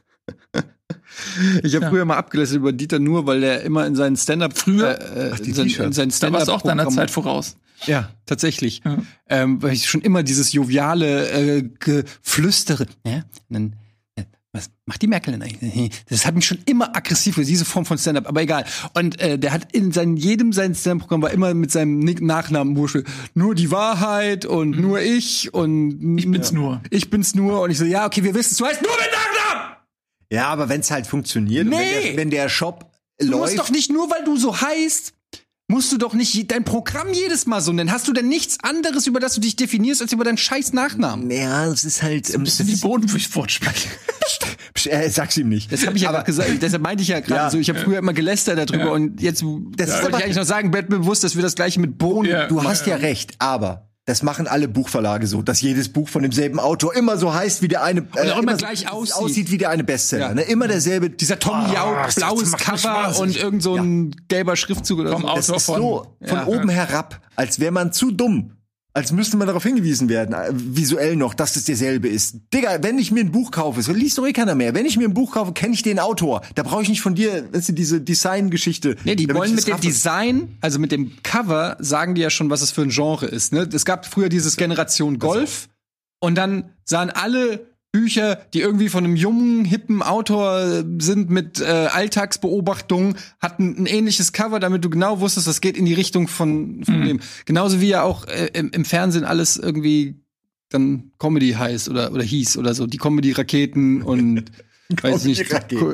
Ich habe früher mal abgelästert über Dieter Nuhr, weil der immer in seinen Stand-up in seinen da warst du auch deiner Zeit voraus. Ja, tatsächlich. Ja. Weil ich schon immer dieses joviale Geflüstere. Ja? Was macht die Merkel denn eigentlich? Das hat mich schon immer aggressiv für diese Form von Stand-up, aber egal. Und der hat in jedem sein Stand-up-Programm war immer mit seinem Nachnamen nur die Wahrheit und nur ich und ich bin's nur. Ich bin's nur und ich so, ja, okay, wir wissen, du heißt nur mit Nachnamen! Ja, aber wenn's halt funktioniert, wenn der Shop läuft. Du musst doch nicht, nur weil du so heißt, musst du doch nicht dein Programm jedes Mal so nennen. Hast du denn nichts anderes, über das du dich definierst, als über deinen scheiß Nachnamen? Ja, es ist halt ein bisschen wie Bodenfurcht sprechen. Sag's ihm nicht. Das habe ich aber gesagt. Deshalb meinte ich ja gerade so, ich habe früher immer gelästert darüber und jetzt wollte ich eigentlich noch sagen, werd mir bewusst, dass wir das Gleiche mit Bohnen. Ja, du hast ja recht, aber das machen alle Buchverlage so, dass jedes Buch von demselben Autor immer so heißt wie der eine, immer gleich aussieht wie der eine Bestseller. Ne? Immer derselbe. Dieser Tommy Jauk, blaues Cover und irgend so ein gelber Schriftzug oder so. Das ist so von oben herab, als wäre man zu dumm. Als müsste man darauf hingewiesen werden, visuell noch, dass es derselbe ist. Digga, wenn ich mir ein Buch kaufe, so liest doch eh keiner mehr. Wenn ich mir ein Buch kaufe, kenne ich den Autor. Da brauche ich nicht von dir, weißt du, diese Design-Geschichte. Nee, die wollen mit dem Design, also mit dem Cover, sagen die ja schon, was es für ein Genre ist. Ne? Es gab früher dieses Generation Golf und dann sahen alle Bücher, die irgendwie von einem jungen, hippen Autor sind mit Alltagsbeobachtungen, hatten ein ähnliches Cover, damit du genau wusstest, das geht in die Richtung von dem. Genauso wie ja auch im Fernsehen alles irgendwie dann Comedy heißt oder hieß oder so. Die Comedy-Raketen und weiß nicht.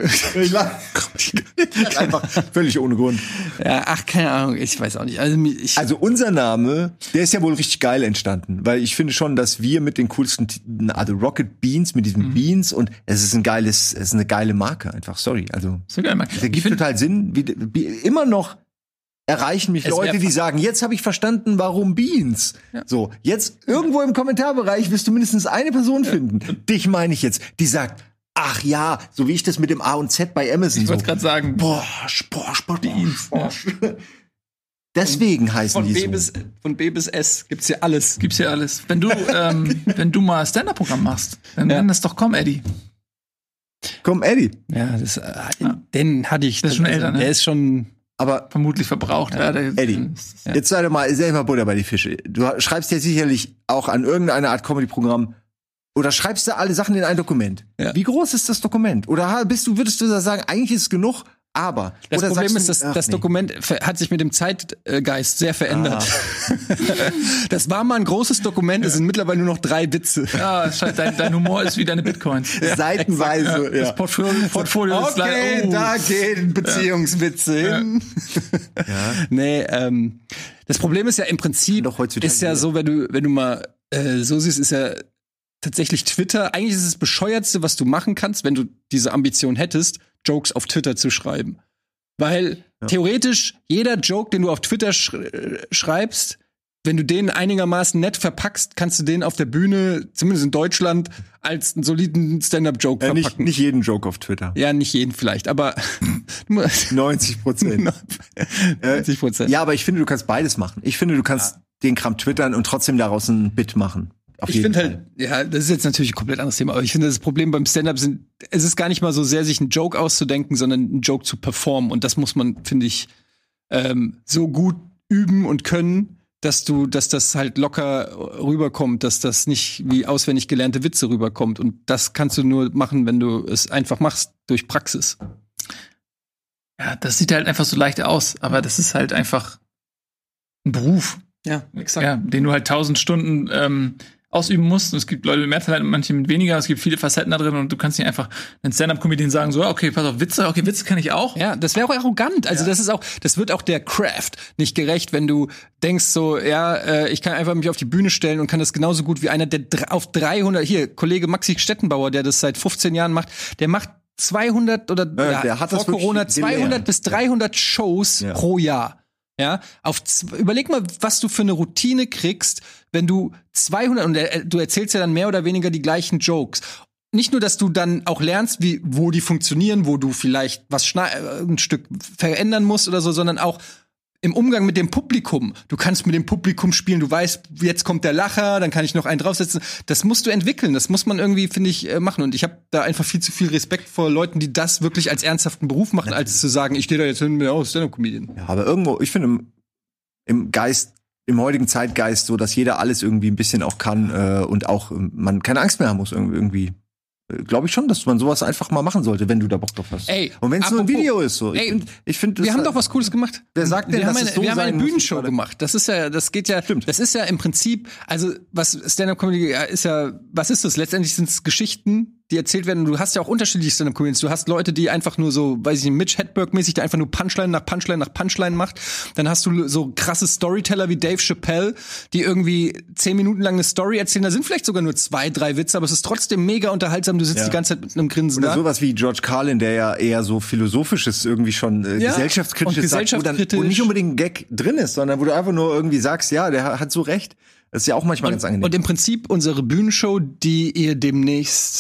Einfach völlig ohne Grund. Ja, keine Ahnung, ich weiß auch nicht. Also unser Name, der ist ja wohl richtig geil entstanden, weil ich finde schon, dass wir mit den coolsten, also Rocket Beans mit diesen Beans und es ist eine geile Marke einfach. Sorry, also das ist eine geile Marke. Der gibt total Sinn. Wie immer noch erreichen mich Leute, die sagen, jetzt habe ich verstanden, warum Beans. Ja. So, jetzt irgendwo im Kommentarbereich wirst du mindestens eine Person finden. Dich meine ich jetzt, die sagt, Ach ja, so wie ich das mit dem A und Z bei Amazon Ich wollte so. gerade sagen, Bosch. Deswegen heißen Von die B so. von B bis S gibt's hier alles. gibt's hier alles. Wenn du mal Stand-Up-Programm machst, dann nenn das doch Eddie. Komm, Eddie. Ja, den hatte ich. Das ist schon älter, ne? Der ist schon Aber Vermutlich verbraucht. Ja, Eddie, jetzt sei doch mal selber Butter bei die Fische. Du schreibst ja sicherlich auch an irgendeine Art Comedy-Programm oder schreibst du alle Sachen in ein Dokument. Ja. Wie groß ist das Dokument? Oder würdest du da sagen, eigentlich ist es genug, aber das oder Problem sagst ist, du, das Dokument hat sich mit dem Zeitgeist sehr verändert. Das war mal ein großes Dokument, es sind mittlerweile nur noch 3 Witze. Ja, dein Humor ist wie deine Bitcoins. seitenweise. Ja. Das Portfolio ist Okay, leider. da gehen Beziehungswitze hin. Ja. Nee, das Problem ist ja im Prinzip, Doch heutzutage ist ja wieder. so, wenn du mal so siehst, ist ja tatsächlich Twitter, eigentlich ist es das Bescheuertste, was du machen kannst, wenn du diese Ambition hättest, Jokes auf Twitter zu schreiben. Weil theoretisch jeder Joke, den du auf Twitter schreibst, wenn du den einigermaßen nett verpackst, kannst du den auf der Bühne, zumindest in Deutschland, als einen soliden Stand-up-Joke verpacken. Nicht jeden Joke auf Twitter. Ja, nicht jeden vielleicht, aber 90%. 90%. Ja, aber ich finde, du kannst beides machen. Ich finde, du kannst den Kram twittern und trotzdem daraus ein Bit machen. Ich finde halt, ja, das ist jetzt natürlich ein komplett anderes Thema, aber ich finde, das Problem beim Stand-up es ist gar nicht mal so sehr, sich einen Joke auszudenken, sondern einen Joke zu performen. Und das muss man, finde ich, so gut üben und können, dass das halt locker rüberkommt, dass das nicht wie auswendig gelernte Witze rüberkommt. Und das kannst du nur machen, wenn du es einfach machst, durch Praxis. Ja, das sieht halt einfach so leicht aus, aber das ist halt einfach ein Beruf. Ja, exakt. Ja, den du halt 1000 Stunden ausüben musst. Und es gibt Leute mit mehr Talent und manche mit weniger. Es gibt viele Facetten da drin und du kannst nicht einfach einen Stand-Up-Comedian sagen, so, okay, pass auf, Witze kann ich auch. Ja, das wäre auch arrogant. Also das wird auch der Craft nicht gerecht, wenn du denkst so, ich kann einfach mich auf die Bühne stellen und kann das genauso gut wie einer, der auf 300, hier, Kollege Maxi Stettenbauer, der das seit 15 Jahren macht, der macht 200 oder der hat vor das Corona wirklich 200 gelernt. bis 300 Shows pro Jahr. Ja, überleg mal, was du für eine Routine kriegst, wenn du 200 und du erzählst ja dann mehr oder weniger die gleichen Jokes. Nicht nur, dass du dann auch lernst, wo die funktionieren, wo du vielleicht ein Stück verändern musst oder so, sondern auch im Umgang mit dem Publikum. Du kannst mit dem Publikum spielen, du weißt, jetzt kommt der Lacher, dann kann ich noch einen draufsetzen. Das musst du entwickeln, das muss man irgendwie, finde ich, machen. Und ich habe da einfach viel zu viel Respekt vor Leuten, die das wirklich als ernsthaften Beruf machen, als zu sagen, ich gehe da jetzt hin, bin auch Stand-up-Comedian. Ja, aber irgendwo, ich finde im heutigen Zeitgeist so, dass jeder alles irgendwie ein bisschen auch kann und auch man keine Angst mehr haben muss irgendwie. Glaube ich schon, dass man sowas einfach mal machen sollte, wenn du da Bock drauf hast. Ey, und wenn es nur ein apropos- Video ist, so. Ich finde, Wir haben doch was Cooles gemacht. Wer sagt denn, wir haben dass eine, es so wir haben eine sein muss, Bühnenshow gerade? gemacht. Das ist ja im Prinzip, also was Stand-up-Comedy ist ja, was ist das? Letztendlich sind es Geschichten, die erzählt werden. Du hast ja auch unterschiedliche Stand-up-Comedians. Du hast Leute, die einfach nur so, weiß ich nicht, Mitch Hedberg-mäßig, der einfach nur Punchline nach Punchline nach Punchline macht. Dann hast du so krasse Storyteller wie Dave Chappelle, die irgendwie 10 Minuten lang eine Story erzählen. Da sind vielleicht sogar nur 2, 3 Witze, aber es ist trotzdem mega unterhaltsam. Du sitzt die ganze Zeit mit einem Grinsen Oder da. sowas wie George Carlin, der ja eher so philosophisches irgendwie schon gesellschaftskritisch und sagt, wo nicht unbedingt ein Gag drin ist, sondern wo du einfach nur irgendwie sagst, ja, der hat so recht. Das ist ja auch manchmal ganz angenehm. Und im Prinzip unsere Bühnenshow, die ihr demnächst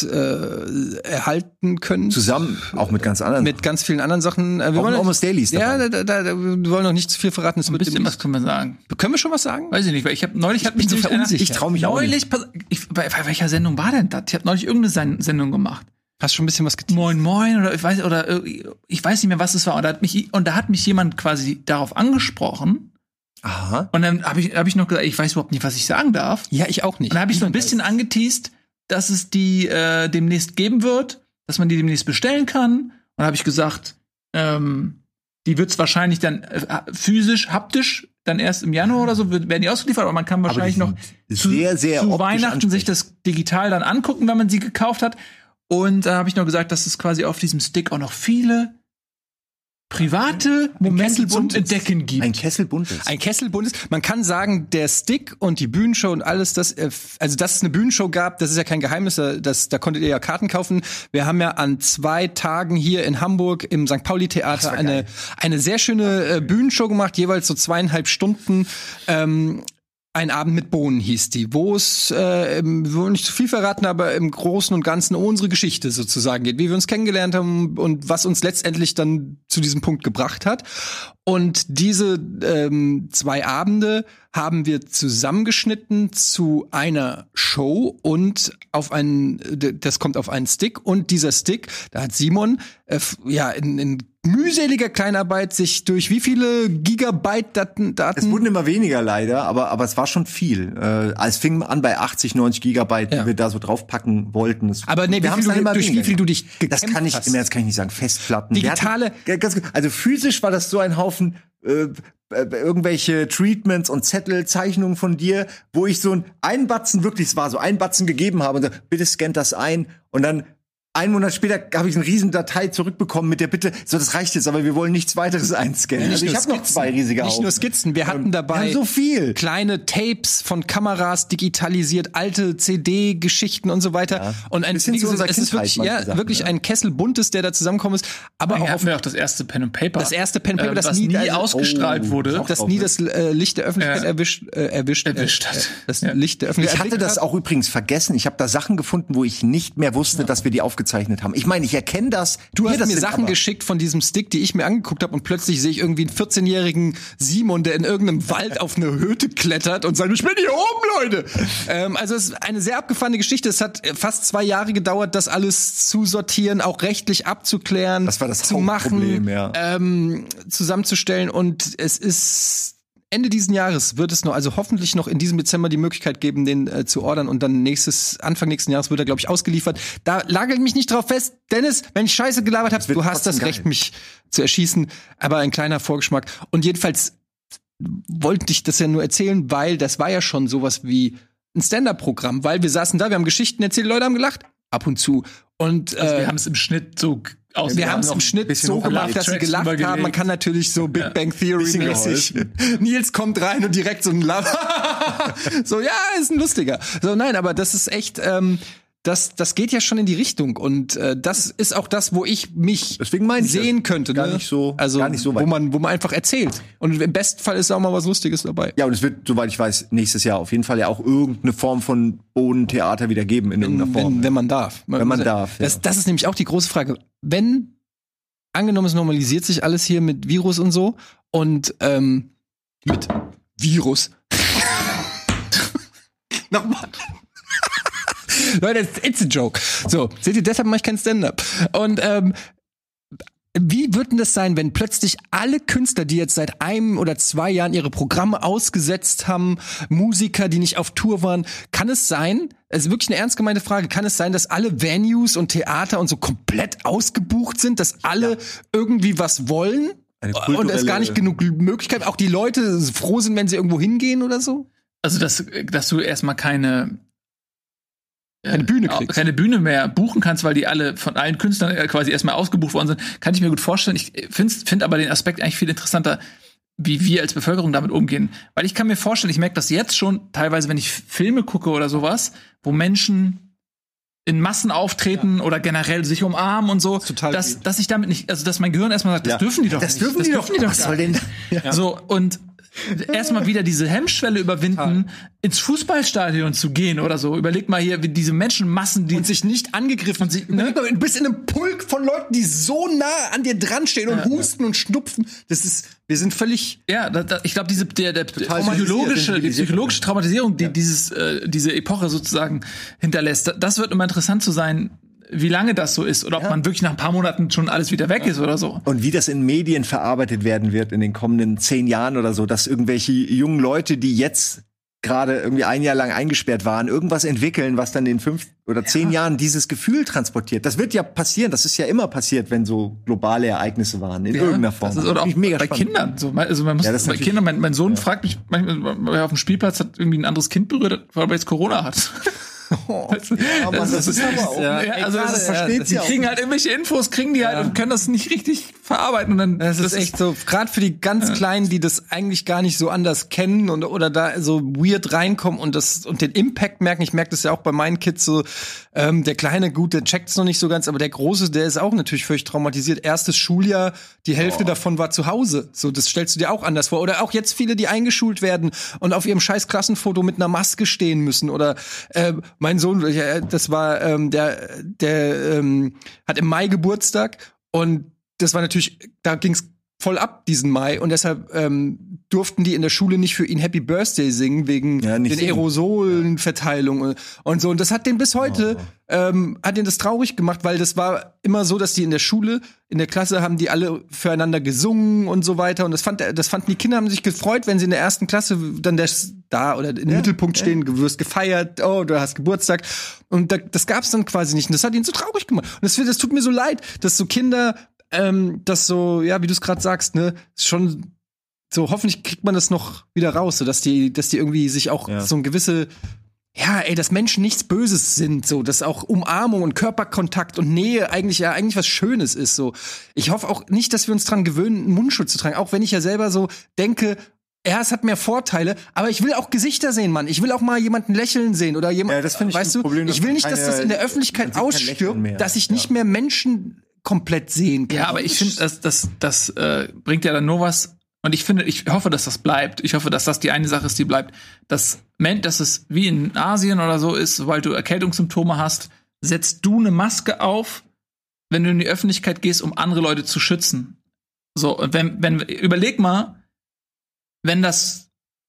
erhalten könnt. Zusammen, auch mit ganz anderen. Mit ganz vielen anderen Sachen. Wir auch wollen Almost Dailies dabei. wir wollen noch nicht zu viel verraten. Ein bisschen was können wir sagen. Können wir schon was sagen? Weiß ich nicht, weil ich habe neulich hat mich so nämlich einer- verunsichert. Ich trau mich auch nicht. Bei welcher Sendung war denn das? Ich habe neulich irgendeine Sendung gemacht. Hast schon ein bisschen was getan? Moin Moin oder ich weiß nicht mehr, was es war. Und da hat mich jemand quasi darauf angesprochen. Aha. Und dann habe ich noch gesagt, ich weiß überhaupt nicht, was ich sagen darf. Ja, ich auch nicht. Und dann habe ich so ein bisschen angeteast, dass es die demnächst geben wird, dass man die demnächst bestellen kann. Und dann habe ich gesagt, die wird's wahrscheinlich dann physisch, haptisch, dann erst im Januar oder so werden die ausgeliefert, aber man kann wahrscheinlich noch sehr, sehr zu optisch Weihnachten sich das digital dann angucken, wenn man sie gekauft hat. Und da habe ich noch gesagt, dass es quasi auf diesem Stick auch noch viele private Momente zum Entdecken gibt. Ein Kessel buntes. Ein Kessel buntes. Man kann sagen, der Stick und die Bühnenshow und alles, dass es eine Bühnenshow gab, das ist ja kein Geheimnis, da konntet ihr ja Karten kaufen. Wir haben ja an 2 Tagen hier in Hamburg im St. Pauli Theater eine sehr schöne Bühnenshow gemacht, jeweils so 2,5 Stunden. Ein Abend mit Bohnen hieß die, wo es, wir wollen nicht zu viel verraten, aber im Großen und Ganzen um unsere Geschichte sozusagen geht, wie wir uns kennengelernt haben und was uns letztendlich dann zu diesem Punkt gebracht hat. Und diese 2 Abende haben wir zusammengeschnitten zu einer Show und das kommt auf einen Stick. Und dieser Stick, da hat Simon in mühseliger Kleinarbeit sich durch wie viele Gigabyte Daten? Es wurden immer weniger leider, aber es war schon viel. Es fing an bei 80, 90 Gigabyte, die wir da so draufpacken wollten. Aber nee, durch wie viel du dich gekämpft das kann ich nicht sagen. Festplatten. Digitale. Also physisch war das so ein Haufen irgendwelche Treatments und Zettel, Zeichnungen von dir, wo ich so einen Batzen, wirklich, es war so ein Batzen gegeben habe und so, bitte scannt das ein und dann 1 Monat später habe ich eine riesen Datei zurückbekommen mit der Bitte, so das reicht jetzt, aber wir wollen nichts weiteres einscannen. Also ich habe noch 2 riesige Nicht nur Skizzen, wir hatten dabei so viel kleine Tapes von Kameras digitalisiert, alte CD-Geschichten und so weiter. Ja. Und es ist wirklich ein Kessel Buntes, der da zusammenkommen ist. Aber auch hatten wir auch das erste Pen and Paper. Das erste Pen and Paper, das nie ausgestrahlt wurde. Das nie das Licht der Öffentlichkeit erwischt hat. Das Licht der Öffentlichkeit. Ich hatte das auch übrigens vergessen. Ich habe da Sachen gefunden, wo ich nicht mehr wusste, dass wir die aufgezeichnet haben. Ich meine, ich erkenne das. Du hast mir Sachen geschickt von diesem Stick, die ich mir angeguckt habe und plötzlich sehe ich irgendwie einen 14-jährigen Simon, der in irgendeinem Wald auf eine Hütte klettert und sagt, ich bin hier oben, Leute. Also es ist eine sehr abgefahrene Geschichte. Es hat fast 2 Jahre gedauert, das alles zu sortieren, auch rechtlich abzuklären, das war das zu machen, zusammenzustellen und es ist Ende diesen Jahres wird es noch, also hoffentlich noch in diesem Dezember die Möglichkeit geben, den zu ordern und dann Anfang nächsten Jahres wird er, glaube ich, ausgeliefert. Da lagert mich nicht drauf fest. Dennis, wenn ich Scheiße gelabert habe, du hast das Recht, mich zu erschießen. Aber ein kleiner Vorgeschmack. Und jedenfalls wollte ich das ja nur erzählen, weil das war ja schon sowas wie ein Stand-Up-Programm, weil wir saßen da, wir haben Geschichten erzählt, Leute haben gelacht. Ab und zu. Und wir haben es im Schnitt so wir haben es im Schnitt so gemacht, dass sie gelacht haben. Man kann natürlich so Big Bang Theory-mäßig. Nils kommt rein und direkt so ein Lachen. So, ja, ist ein lustiger. So, nein, aber das ist echt, das geht ja schon in die Richtung. Und das ist auch das, wo ich mich sehen könnte. Gar nicht so weit. Wo man einfach erzählt. Und im besten Fall ist auch mal was Lustiges dabei. Ja, und es wird, soweit ich weiß, nächstes Jahr auf jeden Fall ja auch irgendeine Form von Bodentheater wieder geben in irgendeiner Form. Wenn man darf. Wenn man darf. Das ist nämlich auch die große Frage. Wenn, angenommen, es normalisiert sich alles hier mit Virus und so und mit Virus. Nochmal. Leute, it's a joke. So, seht ihr, deshalb mache ich kein Stand-up. Und wie wird denn das sein, wenn plötzlich alle Künstler, die jetzt seit 1 oder 2 Jahren ihre Programme ausgesetzt haben, Musiker, die nicht auf Tour waren, kann es sein, also wirklich eine ernst gemeinte Frage, kann es sein, dass alle Venues und Theater und so komplett ausgebucht sind, dass alle irgendwie was wollen und es gar nicht genug Möglichkeiten, auch die Leute froh sind, wenn sie irgendwo hingehen oder so? Also, dass du erstmal keine Bühne kriegst. Keine Bühne mehr buchen kannst, weil die alle von allen Künstlern quasi erstmal ausgebucht worden sind, kann ich mir gut vorstellen. Ich finde aber den Aspekt eigentlich viel interessanter, wie wir als Bevölkerung damit umgehen. Weil ich kann mir vorstellen, ich merke das jetzt schon teilweise, wenn ich Filme gucke oder sowas, wo Menschen in Massen auftreten oder generell sich umarmen und so, dass ich damit nicht, also dass mein Gehirn erstmal sagt, das dürfen die doch nicht. Das dürfen die doch. Was soll denn da? So, und erstmal wieder diese Hemmschwelle überwinden, ins Fußballstadion zu gehen oder so. Überleg mal hier, wie diese Menschenmassen, die und sich nicht angegriffen sind. Du bist in einem Pulk von Leuten, die so nah an dir dran stehen und husten und schnupfen. Wir sind völlig. Ja, ich glaube, die psychologische Traumatisierung, die diese Epoche sozusagen hinterlässt, das wird immer interessant zu sein, wie lange das so ist oder ob man wirklich nach ein paar Monaten schon alles wieder weg ist oder so. Und wie das in Medien verarbeitet werden wird in den kommenden 10 Jahren oder so, dass irgendwelche jungen Leute, die jetzt gerade irgendwie 1 Jahr lang eingesperrt waren, irgendwas entwickeln, was dann in 5 oder 10 Jahren dieses Gefühl transportiert. Das wird ja passieren, das ist ja immer passiert, wenn so globale Ereignisse waren, in irgendeiner Form. Das ist oder auch mega bei spannend. Kindern. So, also man muss bei Kindern, mein Sohn fragt mich manchmal, weil er auf dem Spielplatz hat irgendwie ein anderes Kind berührt, weil er jetzt Corona hat. Das ist aber auch. Die kriegen halt irgendwelche Infos, kriegen die halt und können das nicht richtig verarbeiten und dann. Das ist echt so, gerade für die ganz Kleinen, die das eigentlich gar nicht so anders kennen oder da so weird reinkommen und den Impact merken. Ich merke das ja auch bei meinen Kids so, der Kleine, gut, der checkt's noch nicht so ganz, aber der Große, der ist auch natürlich völlig traumatisiert. Erstes Schuljahr, die Hälfte davon war zu Hause. So, das stellst du dir auch anders vor. Oder auch jetzt viele, die eingeschult werden und auf ihrem scheiß Klassenfoto mit einer Maske stehen müssen. Oder mein Sohn, das war, der hat im Mai Geburtstag und das war natürlich, da ging's voll ab diesen Mai und deshalb durften die in der Schule nicht für ihn Happy Birthday singen wegen den Aerosolenverteilung und so. Und das hat den bis heute, hat den das traurig gemacht, weil das war immer so, dass die in der Schule, in der Klasse haben die alle füreinander gesungen und so weiter. Und das fanden die Kinder, haben sich gefreut, wenn sie in der ersten Klasse dann da oder im Mittelpunkt stehen, du wirst gefeiert, oh, du hast Geburtstag. Und das gab's dann quasi nicht. Und das hat ihn so traurig gemacht. Und das tut mir so leid, dass so Kinder das so, ja, wie du es gerade sagst, ne, schon so, hoffentlich kriegt man das noch wieder raus, so dass die irgendwie sich auch so ein gewisse, dass Menschen nichts Böses sind, so, dass auch Umarmung und Körperkontakt und Nähe eigentlich was Schönes ist, so. Ich hoffe auch nicht, dass wir uns dran gewöhnen, einen Mundschutz zu tragen, auch wenn ich ja selber so denke, es hat mehr Vorteile, aber ich will auch Gesichter sehen, Mann. Ich will auch mal jemanden lächeln sehen oder jemand, das finde ich weißt du, Problem, ich will nicht, dass das in der Öffentlichkeit ausstirbt, dass ich nicht mehr Menschen komplett sehen kann. Ja, aber ich finde, das bringt ja dann nur was. Und ich hoffe, dass das bleibt. Ich hoffe, dass das die eine Sache ist, die bleibt. Dass es wie in Asien oder so ist, sobald du Erkältungssymptome hast, setzt du eine Maske auf, wenn du in die Öffentlichkeit gehst, um andere Leute zu schützen. So, und überleg mal, wenn das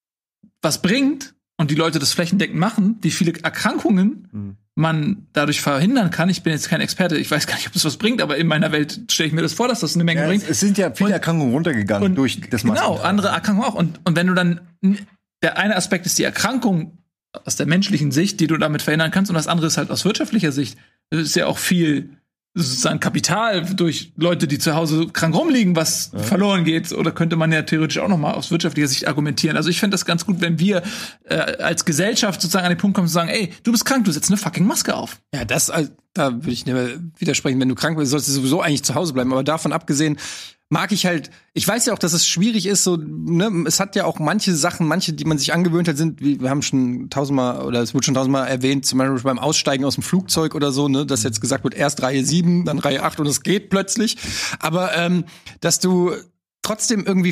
was bringt und die Leute das flächendeckend machen, wie viele Erkrankungen man dadurch verhindern kann. Ich bin jetzt kein Experte, ich weiß gar nicht, ob das was bringt, aber in meiner Welt stelle ich mir das vor, dass das eine Menge bringt. Es sind ja viele Erkrankungen runtergegangen durch das Masken. Genau, andere Erkrankungen auch. Und wenn du dann, der eine Aspekt ist die Erkrankung aus der menschlichen Sicht, die du damit verhindern kannst, und das andere ist halt aus wirtschaftlicher Sicht. Das ist ja auch viel sozusagen Kapital durch Leute, die zu Hause krank rumliegen, was verloren geht. Oder könnte man ja theoretisch auch noch mal aus wirtschaftlicher Sicht argumentieren. Also ich fände das ganz gut, wenn wir als Gesellschaft sozusagen an den Punkt kommen zu sagen, ey, du bist krank, du setzt eine fucking Maske auf. Ja, da würde ich nicht mehr widersprechen. Wenn du krank bist, solltest du sowieso eigentlich zu Hause bleiben. Aber davon abgesehen mag ich halt, ich weiß ja auch, dass es schwierig ist, so, ne, es hat ja auch manche, die man sich angewöhnt hat, wir haben schon tausendmal, oder es wurde schon tausendmal erwähnt, zum Beispiel beim Aussteigen aus dem Flugzeug oder so, ne, dass jetzt gesagt wird, erst Reihe 7, dann Reihe 8 und es geht plötzlich. Aber, dass du trotzdem irgendwie,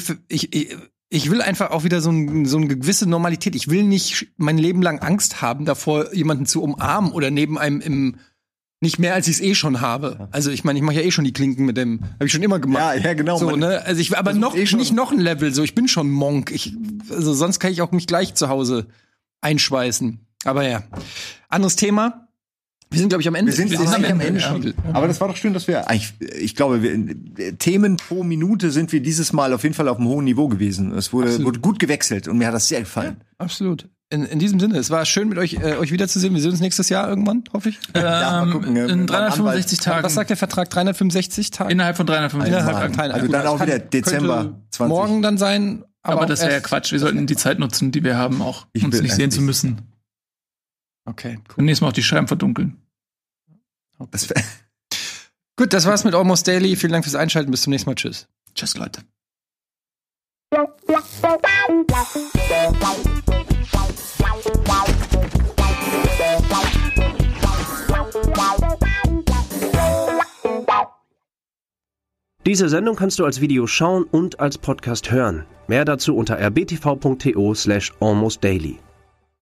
ich will einfach auch wieder so eine gewisse Normalität. Ich will nicht mein Leben lang Angst haben, davor jemanden zu umarmen oder neben einem nicht mehr, als ich es schon habe. Also ich meine, ich mache ja schon die Klinken mit dem, habe ich schon immer gemacht. Ja, genau. So, ne? Also ich aber nicht noch ein Level. So, ich bin schon Monk. Also sonst kann ich auch mich gleich zu Hause einschweißen. Aber ja, anderes Thema. Wir sind, glaube ich, am Ende. Wir sind am Ende schon. Aber das war doch schön, dass wir eigentlich, ich glaube, Themen pro Minute sind wir dieses Mal auf jeden Fall auf einem hohen Niveau gewesen. Es wurde gut gewechselt und mir hat das sehr gefallen. Ja, absolut. In diesem Sinne, es war schön mit euch wiederzusehen. Wir sehen uns nächstes Jahr irgendwann, hoffe ich. Mal gucken, in 365 Tagen. Was sagt der Vertrag? 365 Tage? Innerhalb von 365 Tagen. Also dann auch wieder Dezember 20. Morgen dann sein. Aber das wäre ja Quatsch. Wir sollten die Zeit nutzen, die wir haben, auch uns nicht sehen zu müssen. Okay, cool. Und nächstes Mal auch die Scheiben verdunkeln. Okay. Gut, das war's mit Almost Daily. Vielen Dank fürs Einschalten. Bis zum nächsten Mal. Tschüss. Tschüss, Leute. Diese Sendung kannst du als Video schauen und als Podcast hören. Mehr dazu unter rbtv.to/almostdaily.